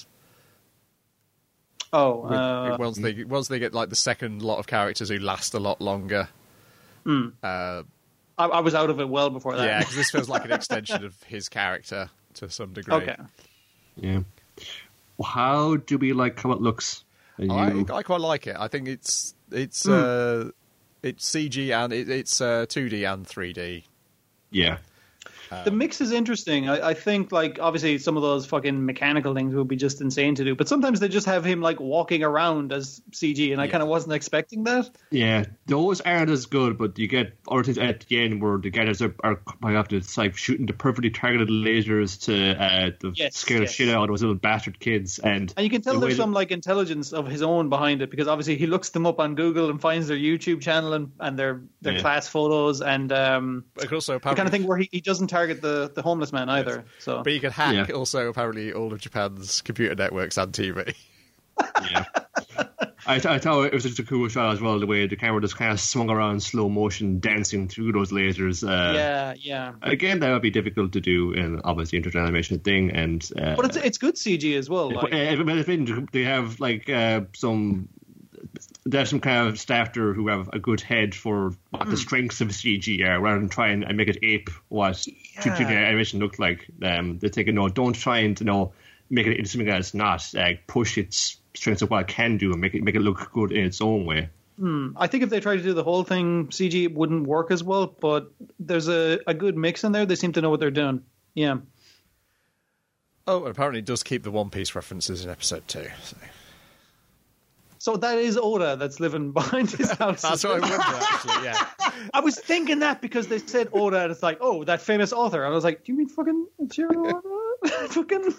oh, With- uh, once they once they get like the second lot of characters who last a lot longer. Hmm. Uh, I, I was out of it well before that. yeah, because this feels like an extension of his character to some degree. Okay. Yeah. Well, how do we like how it looks? Are I, you- I quite like it. I think it's it's Hmm. uh, it's C G and it, it's uh, two D and three D. yeah. The mix is interesting. I, I think, like, obviously some of those fucking mechanical things would be just insane to do, but sometimes they just have him, like, walking around as C G, and I Yeah. kind of wasn't expecting that. Yeah, those aren't as good, but you get other things at the end where the guys are, are quite often it's like shooting the perfectly targeted lasers to uh, the Yes, scare the yes. shit out of those little bastard kids, and And you can tell the way there's that- some, like, intelligence of his own behind it, because obviously he looks them up on Google and finds their YouTube channel and, and their, their Yeah. class photos, and um, But also the apparently, kind of thing where he, he doesn't target the, the homeless man either. So but you can hack Yeah. also apparently all of Japan's computer networks and T V. Yeah. I, I thought it was just a cool shot as well, the way the camera just kind of swung around in slow motion, dancing through those lasers. Uh, yeah, yeah. Again, that would be difficult to do in obviously internet animation thing, and uh, But it's it's good C G as well. but, Like, uh, but it's been- they have like uh, some. They have some kind of staff there who have a good head for what Hmm. the strengths of C G are, rather than try and, and make it ape what two D Yeah. animation looked like. Um, they think, no, don't try and you know make it into something that it's not. Uh, push its strengths of what it can do and make it make it look good in its own way. I think if they tried to do the whole thing C G, it wouldn't work as well. But there's a, a good mix in there. They seem to know what they're doing. Yeah. Oh, and apparently it does keep the One Piece references in episode two. So. So that is Oda that's living behind his house. That's what I wonder, actually, yeah. I was thinking that because they said Oda, and it's like, oh, that famous author. And I was like, do you mean fucking Ichiro Oda? Fucking.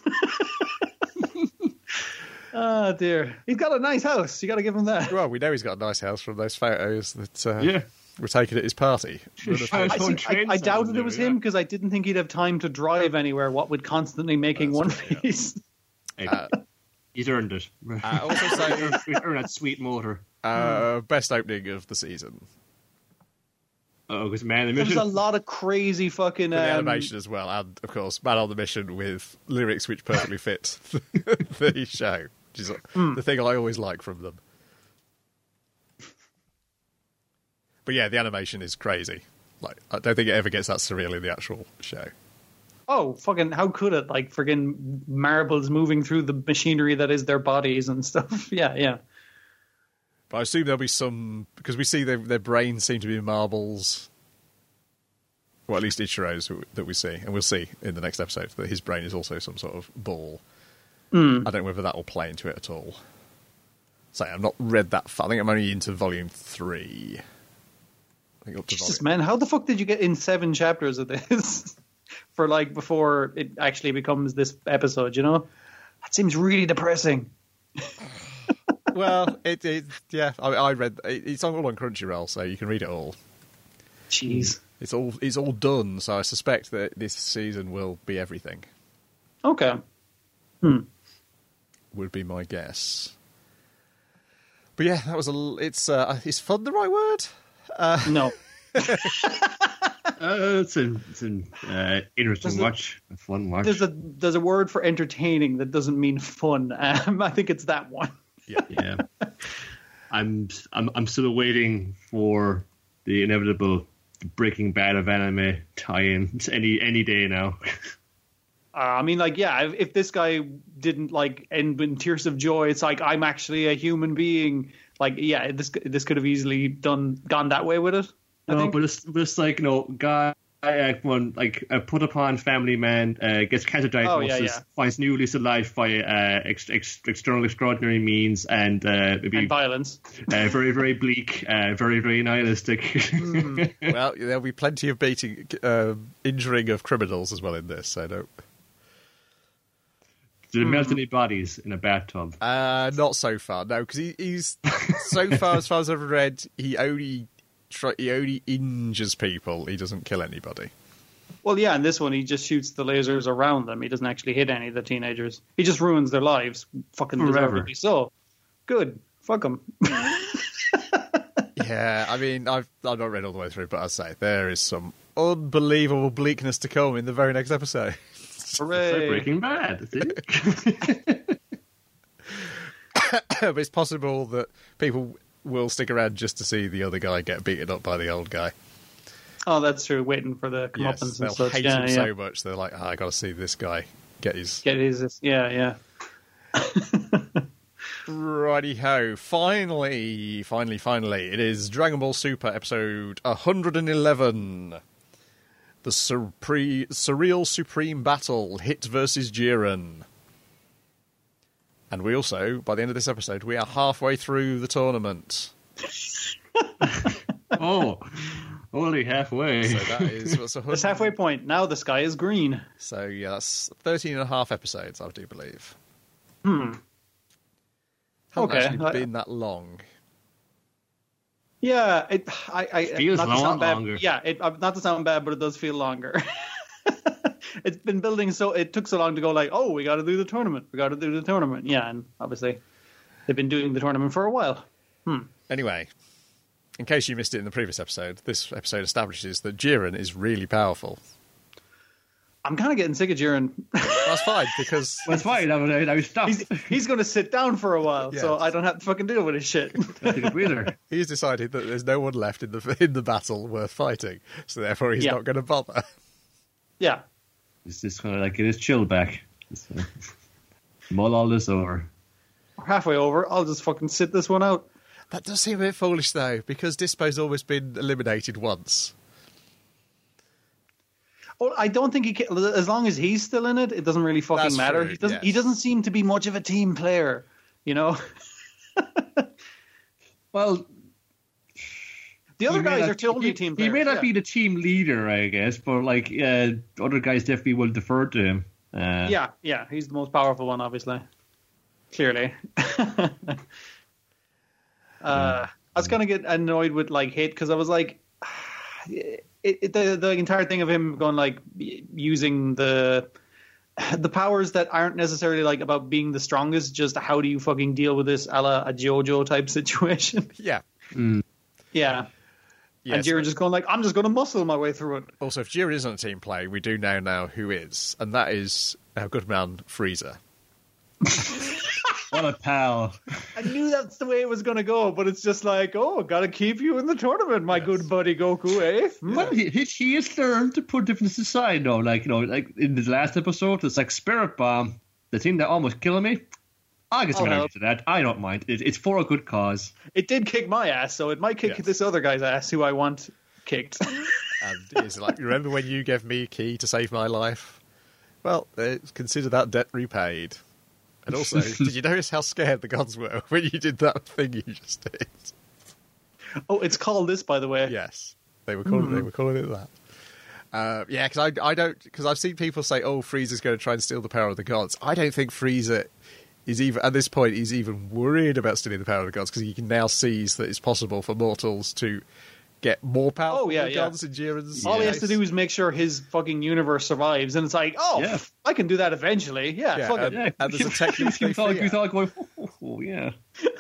Oh, dear. He's got a nice house. You got to give him that. Well, we know he's got a nice house from those photos that uh, Yeah. were taken at his party. Shout I, out see, on I, train I doubted sound it was there, him yeah. because I didn't think he'd have time to drive anywhere, what with constantly making One That's right, yeah. Piece. Hey, Uh, he's earned it. Uh, also say, He's earned that sweet motor. uh, best opening of the season. Oh, because man, the There was mission. a lot of crazy fucking. For the Um, animation as well, and of course, Man on the Mission with lyrics which perfectly fit the show, which is the thing I always like from them. But yeah, the animation is crazy. Like, I don't think it ever gets that surreal in the actual show. Oh, fucking, how could it? Like, friggin' marbles moving through the machinery that is their bodies and stuff. Yeah, yeah. But I assume there'll be some, because we see their, their brains seem to be marbles. Well, at least Ichiro's who- that we see. And we'll see in the next episode that his brain is also some sort of ball. Mm. I don't know whether that will play into it at all. So I've not read that far. I think I'm only into volume three. I think up to Jesus, volume. man, how the fuck did you get in seven chapters of this? For, like, before it actually becomes this episode, you know? That seems really depressing. Well, it, it yeah, I, I read it, it's all on Crunchyroll, so you can read it all. Jeez. It's all it's all done, so I suspect that this season will be everything. Okay. Would be my guess. But yeah, that was a. l- It's uh, is fun the right word? No. Uh, it's an, it's an uh, interesting There's a- watch, a fun watch. There's a there's a word for entertaining that doesn't mean fun. Um, I think it's that one. Yeah. Yeah, I'm I'm I'm still waiting for the inevitable Breaking Bad of anime tie-in. It's any any day now. Uh, I mean, like, yeah, if, if this guy didn't like end in tears of joy, it's like I'm actually a human being. Like, yeah, this this could have easily done gone that way with it. I No, think. but it's but it's like, you know, guy uh, one like a put upon family man uh, gets cancer diagnosis, Oh, yeah, yeah. finds new lease of life by uh, ex- ex- external extraordinary means, and uh, maybe And violence. uh, very very bleak, uh, very very nihilistic. Mm. Well, there'll be plenty of beating, uh, injuring of criminals as well in this. So don't. Do they melt any bodies in a bathtub? Uh, not so far, no, because he, he's so far as far as I've read, he only try, he only injures people. He doesn't kill anybody. Well, yeah, in this one, he just shoots the lasers around them. He doesn't actually hit any of the teenagers. He just ruins their lives. Fucking Forever. deservedly so. Good. Fuck him. Yeah, I mean, I've I've not read all the way through, but I say there is some unbelievable bleakness to come in the very next episode. Hooray. It's like Breaking Bad. See? But it's possible that people will stick around just to see the other guy get beaten up by the old guy. Oh, that's true. Waiting for the Yes, comeuppance they'll and such. hate Yeah, him yeah. so much they're like, oh, I got to see this guy get his. Get his, yeah, yeah. Righty ho! Finally, finally, finally, it is Dragon Ball Super episode one hundred eleven. The surpre- surreal supreme battle, Hit versus Jiren. And we also, by the end of this episode, we are halfway through the tournament. Oh, only halfway. So that is what's a That's hundred. halfway point. Now the sky is green. So yeah, that's thirteen and a half episodes, I do believe. Hmm. Hasn't Okay. actually I- been that long. Yeah, it. I. I Feels not to a lot sound bad, longer. Yeah, it. uh, Not to sound bad, but it does feel longer. It's been building so it took so long to go like, oh, we got to do the tournament. We got to do the tournament. Yeah, and obviously they've been doing the tournament for a while. Anyway, in case you missed it in the previous episode, this episode establishes that Jiren is really powerful. I'm kind of getting sick of Jiren. That's fine, because That's fine. I was, I was stopped. he's he's going to sit down for a while, so Yes. I don't have to fucking deal with his shit. Take a breather. he's decided that there's no one left in the in the battle worth fighting, so therefore he's Yeah. not going to bother. Yeah. It's just kind of like it is chill back. Just, uh, mull all this over. We're halfway over. I'll just fucking sit this one out. That does seem a bit foolish, though, because Dispo's always been eliminated once. Oh, I don't think he can, as long as he's still in it, it doesn't really fucking That's matter. true, He doesn't. yes. He doesn't seem to be much of a team player, you know. Well, The other he may guys not- are totally he, team He players. may not yeah. be the team leader, I guess, but like uh, other guys definitely will defer to him. Uh, Yeah, yeah, he's the most powerful one, obviously. Clearly. uh, I was gonna get annoyed with like hate because I was like, it, it, the the entire thing of him going like using the the powers that aren't necessarily like about being the strongest, just how do you fucking deal with this, a la a JoJo type situation? Yeah. Yeah. Yes. And Jiren just going like, I'm just going to muscle my way through it. Also, if Jiren isn't a team player, we do now know who is, and that is our good man Frieza. What a pal. I knew that's the way it was going to go, but it's just like, oh, got to keep you in the tournament, my Yes. good buddy Goku, eh? Hmm? Well, he, he he has learned to put differences aside, though. Like, you know, like in the last episode, it's like Spirit Bomb, the thing that almost killed me. I get some I'll energy help. to that. I don't mind. It, it's for a good cause. It did kick my ass, so it might kick Yes. this other guy's ass who I want kicked. And he's like, remember when you gave me a key to save my life? Well, uh, consider that debt repaid. And also, did you notice how scared the gods were when you did that thing you just did? Oh, it's called this, by the way. Yes, they were calling they were calling it that. Uh, yeah, because I I don't because I've seen people say, oh, Frieza's going to try and steal the power of the gods. I don't think Frieza is even at this point. He's even worried about stealing the power of the gods because he can now sees that it's possible for mortals to get more power Oh, from yeah, the yeah. gods in Jiren's. All he has to case. do is make sure his fucking universe survives, and it's like, oh, Yeah. pff, I can do that eventually. Yeah, Yeah, fuck and- it. Yeah, And there's a technique you they thought, fear. you thought going, oh, oh, yeah.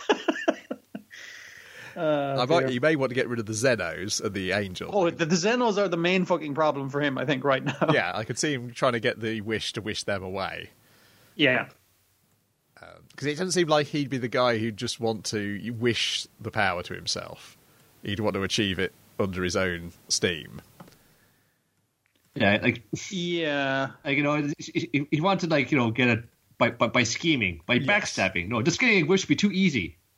Uh, I might, dear. you may want to get rid of the Zenos and the Angel. Oh, the, the Xenos are the main fucking problem for him, I think, right now. Yeah, I could see him trying to get the wish to wish them away. Yeah. Because it doesn't seem like he'd be the guy who'd just want to wish the power to himself. He'd want to achieve it under his own steam. Yeah, like, Yeah. like you know, he, he wanted, like, you know, get it by, by, by scheming, by Yes. backstabbing. No, just getting a wish would be too easy.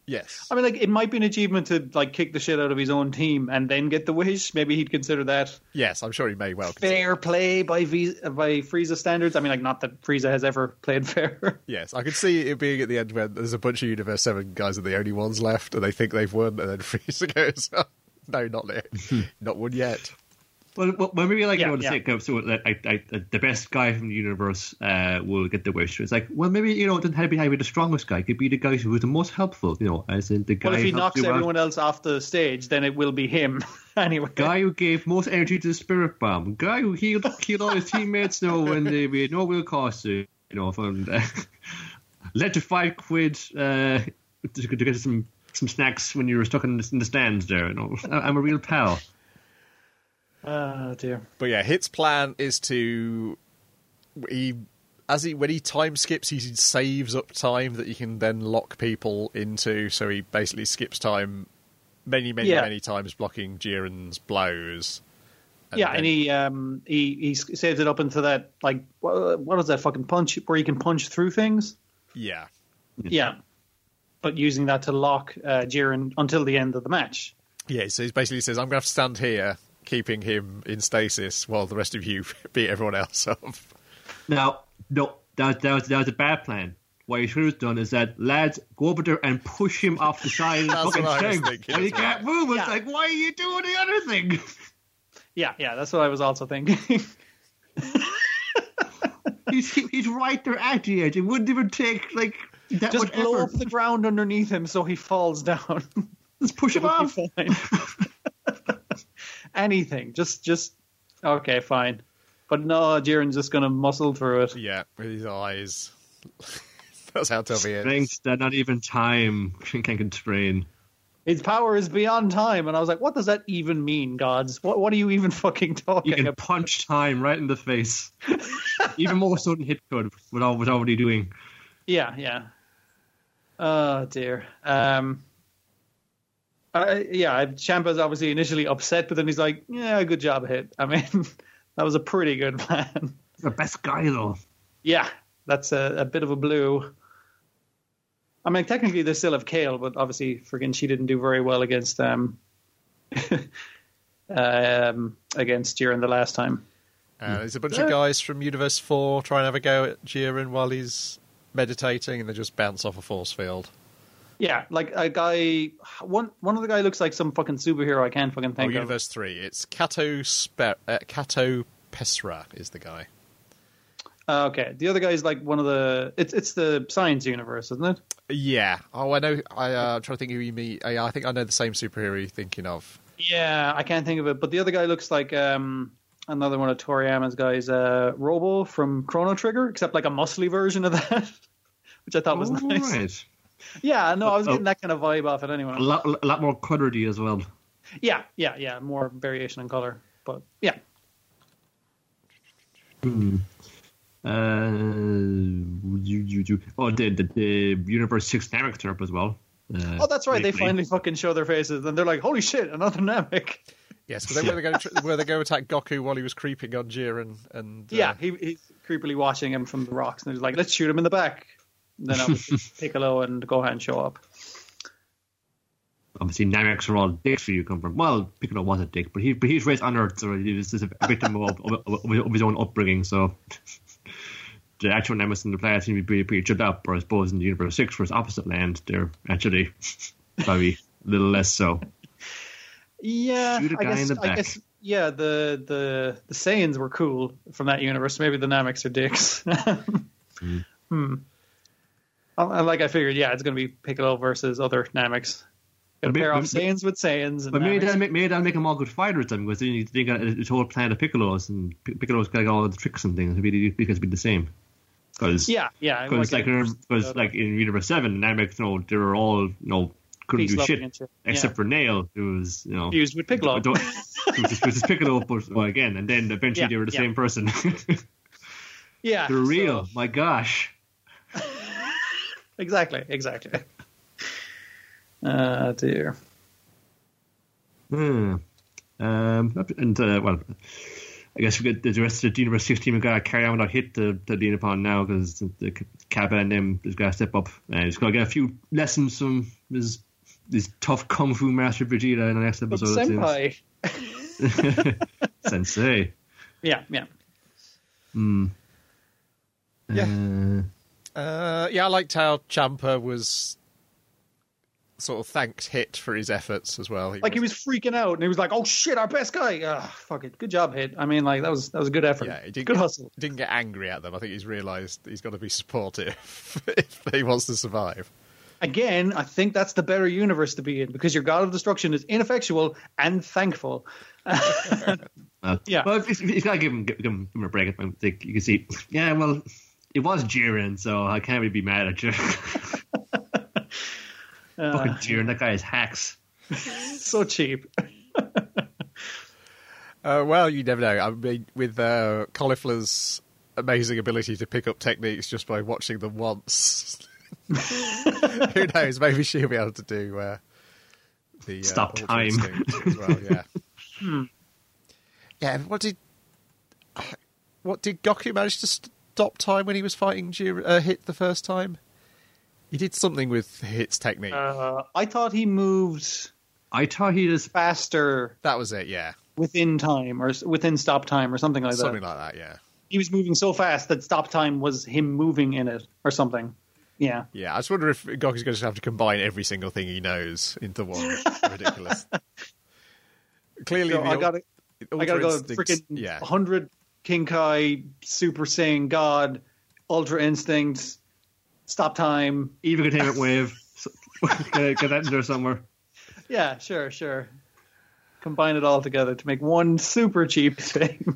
Yes. I mean, like, it might be an achievement to, like, kick the shit out of his own team and then get the wish. Maybe he'd consider that Yes, I'm sure he may well. fair play by v- by Frieza standards. I mean, like, not that Frieza has ever played fair. Yes, I could see it being at the end when there's a bunch of Universe seven guys are the only ones left, and they think they've won, and then Frieza goes, oh, no, not yet. Not one yet. Well, well, maybe like Yeah, you know, to yeah. say, kind of, so that I, I, the best guy from the universe uh, will get the wish. It's like, well, maybe you know, it doesn't have to be, have to be the strongest guy. It could be the guy who was the most helpful. You know, as in the guy. Well, if he who helped knocks you out. everyone else off the stage, then it will be him anyway. Guy who gave most energy to the spirit bomb. Guy who healed, healed all his teammates. You know, when they made no real cost. You know, from uh, led to five quid uh, to, to get some some snacks when you were stuck in the, in the stands. There, you know, I, I'm a real pal. Oh dear. But yeah, Hit's plan is to he as he when he time skips, he saves up time that he can then lock people into. So he basically skips time many, many, Yeah. many times, blocking Jiren's blows. Yeah, then- and he um he he saves it up into that, like, what, what is that fucking punch where you can punch through things? yeah, Yeah, but using that to lock uh, Jiren until the end of the match. yeah. So he basically says, "I'm going to have to stand here, keeping him in stasis, while the rest of you beat everyone else up." Now, no, that, that, was, that was a bad plan. What he should have done is that, lads, go over there and push him off the side of the That's fucking what I was thing. thinking And he as well. can't move. It's Yeah. like, why are you doing the other thing? Yeah, yeah, that's what I was also thinking. he's he's right there at the edge. It wouldn't even take, like, that Just much blow effort. up the ground underneath him so he falls down. Just push him It'll off. be fine. Anything, just just okay, fine. But no, Jiren's just gonna muscle through it. Yeah, with his eyes. That's how tough he is. Strength that not even time can constrain. His power is beyond time, and I was like, "What does that even mean, gods? What what are you even fucking talking You can about?" punch time right in the face. Even more so than Hit could, without what already doing. Yeah, yeah. Oh dear. Um. I, yeah, Ciampa's obviously initially upset, but then he's like, "Yeah, good job, Hit. I mean, that was a pretty good plan." The best guy, though. Yeah, that's a, a bit of a blue. I mean, technically they still have Kale, but obviously, friggin' she didn't do very well against um, um against Jiren the last time. Uh, there's a bunch of guys from Universe four trying to have a go at Jiren while he's meditating, and they just bounce off a force field. Yeah, like a guy. One one of the guy looks like some fucking superhero. I can't fucking Oh, think of. Universe three. It's Kato Spe- uh, Kato Pesra is the guy. Uh, okay, the other guy is like one of the. It's it's the science universe, isn't it? Yeah. Oh, I know. I, uh, I'm trying to think who you meet. I, I think I know the same superhero you're thinking of. Yeah, I can't think of it. But the other guy looks like um another one of Toriyama's guys, uh, Robo from Chrono Trigger, except like a muscly version of that, which I thought was Oh, nice. right. Yeah, no, I was Oh. getting that kind of vibe off it anyway. A lot, a lot more cuddly as well. Yeah, yeah, yeah, more variation in color, but yeah. Hmm. Uh, you, you, you, oh, the, the, the Universe six Namek turned up as well. Uh, Oh, that's right. They lately. finally fucking show their faces, and they're like, "Holy shit, another Namek!" Yes, because they were going to were they going to attack Goku while he was creeping on Jiren, and uh, Yeah, he, he's creepily watching him from the rocks, and he's like, "Let's shoot him in the back." And then obviously Piccolo and Gohan show up. Obviously, Nameks are all dicks for you come from. Well, Piccolo was a dick, but he but he's raised on Earth, so he was just a victim of, of, of, of his own upbringing. So the actual Namek in the planet seem to be pretty shut up, or I suppose in the Universe six, where it's opposite land, they're actually probably a little less so. Yeah, Shoot a I guy guess, in the I back. guess. Yeah, the the the Saiyans were cool from that universe. Maybe the Nameks are dicks. mm. Hmm. I- Like I figured, yeah, it's going to be Piccolo versus other Nameks. Got to But pair may- off but- Saiyans with Saiyans. And But maybe Nameks. that'll make, maybe that'll make them all good fighters then, because then you think it's a whole plan of Piccolo's, and Pic- Piccolo's got all the tricks and things. Maybe because it'd be the same. Because Yeah, yeah. because like like a- because like in Universe Seven, Namek, you know, they were all you know couldn't Peace, do love, shit and shit. except Yeah. for Nail, who was you know Fused with Piccolo. Don't- It was just, it was just Piccolo, but well, again, and then eventually Yeah, they were the yeah. same person. Yeah, They're real. so- My gosh. exactly, exactly. Ah, dear. Hmm. Um, and uh, well, I guess we get the rest of the Universe six team. We got to carry on without Hit to, to lean upon now because the, the Cabin and them has got to step up and he's going to get a few lessons from his this tough kung fu master Vegeta in the next episode. But senpai. Sensei. Yeah, yeah. Hmm. Yeah. Uh, Uh, yeah, I liked how Ciampa was sort of thanked Hit for his efforts as well. He like he was freaking out, and he was like, "Oh shit, our best guy! Ah, fuck it, good job, Hit." I mean, like that was that was a good effort. Yeah, he didn't good get, hustle. Didn't get angry at them. I think he's realised he's got to be supportive if he wants to survive. Again, I think that's the better universe to be in because your god of destruction is ineffectual and thankful. uh, Yeah. Well, he's, he's got to give him, give, him, give him a break. I think you can see, yeah, well, it was Jiren, so I can't really be mad at you. Uh, Fucking Jiren, that guy is hacks. so cheap. Uh, well, you never know. I mean, with uh, Cauliflower's amazing ability to pick up techniques just by watching them once, who knows? Maybe she'll be able to do uh, the uh, Stop Ultra time Instinct as well. Yeah. Hmm. Yeah. What did what did Goku manage to stop time when he was fighting Jir- uh, Hit the first time? He did something with Hit's technique. Uh, I thought he moved I thought he just faster that was it. Yeah. within time or within stop time or something like Something that. like that. Yeah. He was moving so fast that stop time was him moving in it or something. Yeah. Yeah, I just wonder if Goku's going to have to combine every single thing he knows into one. Ridiculous. Clearly, So the I ul- gotta, Ultra I gotta go Instincts- freaking yeah. one hundred King Kai, Super Saiyan God, Ultra Instinct, stop time. even containment wave. So, get, get that in there somewhere. Yeah, sure, sure. Combine it all together to make one super cheap thing.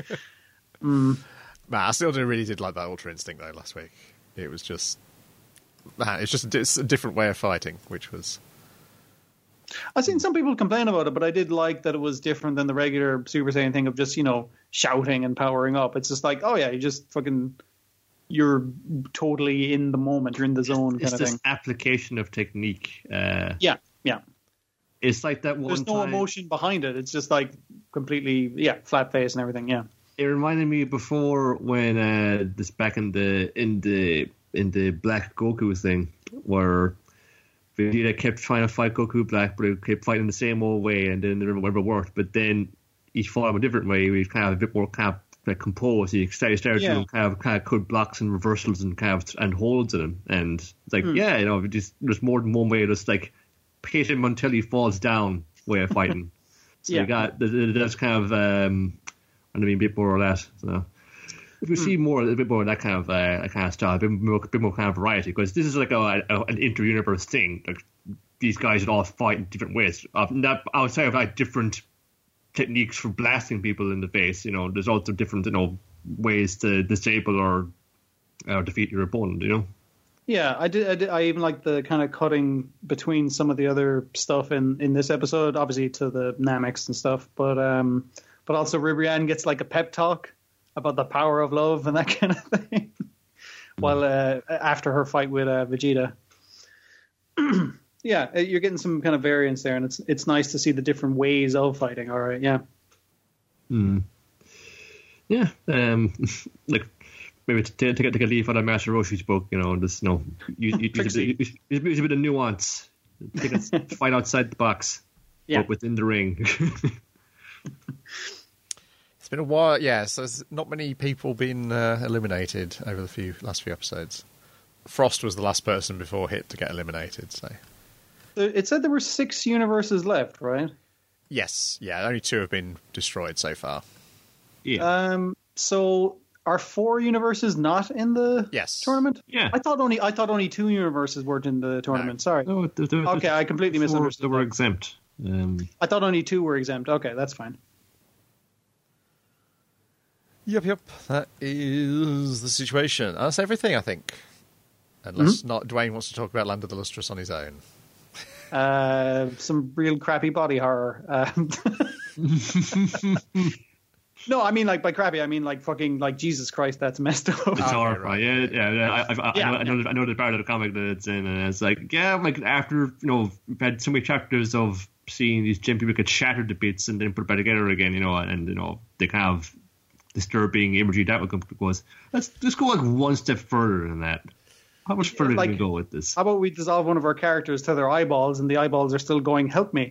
mm. Man, I still really did like that Ultra Instinct though last week. It was just, man, it's just a, di- it's a different way of fighting, which was. I've seen some people complain about it, but I did like that it was different than the regular Super Saiyan thing of just, you know, shouting and powering up. It's just like, oh yeah, you just fucking, you're totally in the moment, you're in the zone It's kind of this thing. application of technique. Uh, Yeah, yeah. it's like that one There's no time. emotion behind it. It's just like completely, yeah, flat face and everything. Yeah. It reminded me before when uh, this back in the in the in the Black Goku thing where Vegeta kept trying to fight Goku Black, but he kept fighting the same old way, and then it never worked. But then he fought him a different way. He was kind of a bit more kind of like composed. He started, started Yeah. doing kind of kind of good blocks and reversals and kind of and holds in him. And it's like, Hmm. yeah, you know, just there's more than one way. Just like hit him until he falls down way of fighting. So Yeah. you got that's kind of. Um, and I mean, a bit more of that. So if we see more, a bit more of that kind of uh, that kind of style, a bit more, a bit more kind of variety, because this is like a, a, an inter-universe thing. Like these guys would all fight in different ways. Uh, not outside of like different techniques for blasting people in the face. You know, there's also different, you know, ways to disable or or defeat your opponent. You know. Yeah, I did, I did. I even like the kind of cutting between some of the other stuff in, in this episode, obviously to the Namex and stuff, but um, but also Ribrianne gets like a pep talk about the power of love and that kind of thing. While uh, after her fight with uh, Vegeta, yeah, you're getting some kind of variance there, and it's it's nice to see the different ways of fighting. All right, yeah, Hmm. Yeah. Um. Like. Maybe to take, take, take a leaf out of Master Roshi's book, you know, just, you know, use, use, use, a, bit, use, use a bit of nuance. Take a fight outside the box, yeah. but within the ring. It's been a while, yeah, so there's not many people been uh, eliminated over the few last few episodes. Frost was the last person before Hit to get eliminated, so. It said there were six universes left, right? Yes, yeah, only two have been destroyed so far. Yeah. Um. So. Are four universes not in the Yes. tournament? Yeah. I thought only I thought only two universes weren't in the tournament. No. Sorry. No, there, there, Okay, I completely four misunderstood that were that. exempt. Um, I thought only two were exempt. Okay, that's fine. Yep, yep, that is the situation. That's everything, I think. Unless Mm-hmm. not Dwayne wants to talk about Land of the Lustrous on his own. Uh, some real crappy body horror. Um, no, I mean like by crappy, I mean like fucking like Jesus Christ, that's messed up. it's Okay, horrifying. right. Yeah, yeah, yeah. I, I, Yeah, I, know, I, know, I know the part of the comic that it's in, and it's like, yeah, like after, you know, we've had so many chapters of seeing these gem people get shattered to bits and then put back together again, you know, and, you know, they kind of disturbing imagery that would come was. Let's just go like one step further than that. How much further like, can we go with this? How about we dissolve one of our characters to their eyeballs and the eyeballs are still going, help me.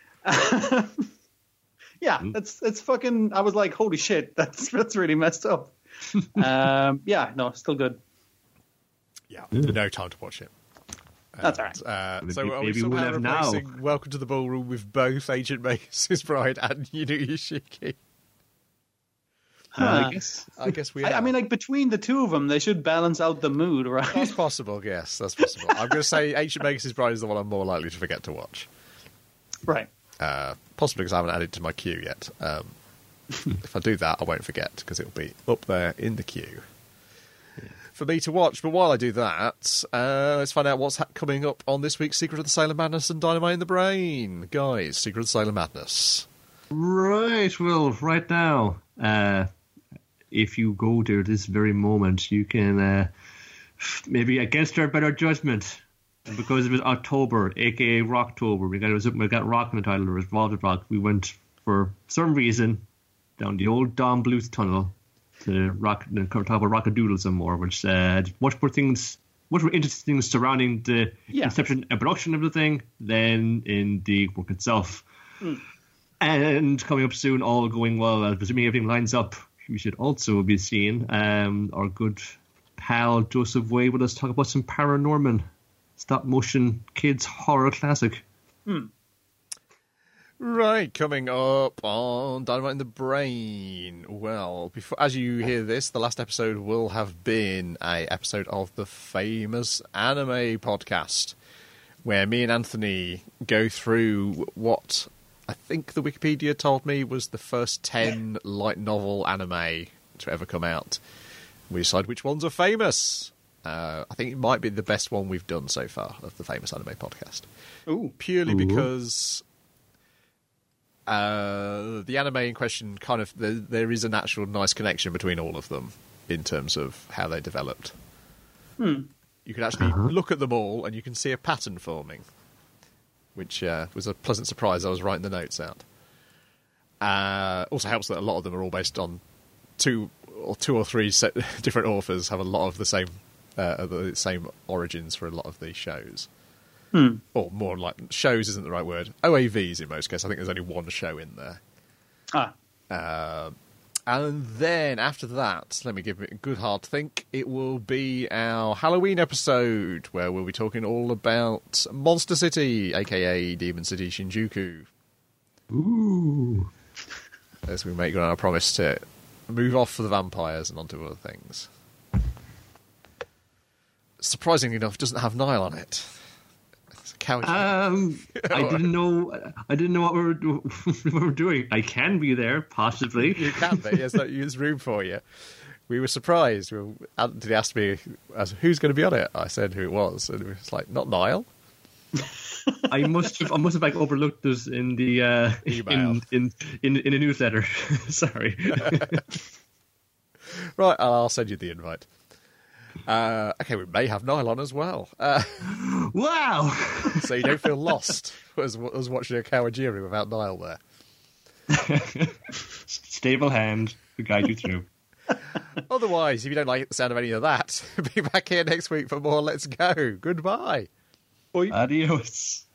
Yeah, Mm. that's it's fucking. I was like, holy shit, that's that's really messed up. um, yeah, no, still good. Yeah, no time to watch it. That's all right. Uh, Maybe- so are we maybe we'll somehow have now. replacing Welcome to the Ballroom with both Agent Magus' Bride and Yunu Yoshiki? Uh, Huh. I guess. I guess we. I, are. I mean, like between the two of them, they should balance out the mood, right? that's possible. Yes, that's possible. I'm going to say Agent Magus' Bride is the one I'm more likely to forget to watch. Right. Uh, possibly because I haven't added it to my queue yet. Um, if I do that, I won't forget because it'll be up there in the queue for me to watch. But while I do that, uh, let's find out what's ha- coming up on this week's Secret of the Sailor Madness and Dynamite in the Brain. Guys, Secret of the Sailor Madness. Right, well, right now, uh, if you go there this very moment, you can, uh, maybe against our better judgment, and because it was October, aka Rocktober, we got, it was, we got Rock in the title, or Revolved with Rock, we went, for some reason, down the old Don Bluth tunnel to rock, to talk about Rockadoodle some more, which uh, had much more things, much more interesting things surrounding the Yeah. conception and production of the thing than in the work itself. Mm. And coming up soon, all going well, uh, presuming everything lines up, we should also be seeing um, our good pal Joseph Way with us talk about some Paranorman stop motion kids horror classic. Hmm. Right, coming up on Dynamite in the Brain. Well, before, as you hear this, the last episode will have been a episode of the famous anime podcast, where me and Anthony go through what I think the Wikipedia told me was the first ten light novel anime to ever come out. We decide which ones are famous. Uh, I think it might be the best one we've done so far of the famous anime podcast. Ooh. Purely Ooh. because uh, the anime in question kind of there, there is a natural nice connection between all of them in terms of how they developed. Hmm. You can actually look at them all and you can see a pattern forming, which uh, was a pleasant surprise. I was writing the notes out. Uh, also helps that a lot of them are all based on two or two or three set, different authors have a lot of the same uh, the same origins for a lot of these shows. Hmm. Or more like shows isn't the right word. O A Vs in most cases. I think there's only one show in there. Ah. Uh, and then after that, let me give it a good hard think. It will be our Halloween episode where we'll be talking all about Monster City, aka Demon City Shinjuku. Ooh. As we make good on our promise to move off for the vampires and onto other things. Surprisingly enough, it doesn't have Nile on it. It's a coward. Um, I didn't know. I didn't know what we were, do- what we were doing. I can be there, possibly. You can be. Yes, there's room for you. We were surprised. We were, Anthony asked me, as, who's going to be on it? I said who it was. And it was like, not Niall. I must have. I must have like overlooked this in the uh, Email. in, in in in a newsletter. Sorry. Right, I'll send you the invite. Uh, okay, we may have Niall on as well. Uh, Wow. so you don't feel lost as, as watching a Kawajiri without Niall there. Stable hand to guide you through. Otherwise, if you don't like the sound of any of that, be back here next week for more Let's Go. Goodbye. Oi. Adios.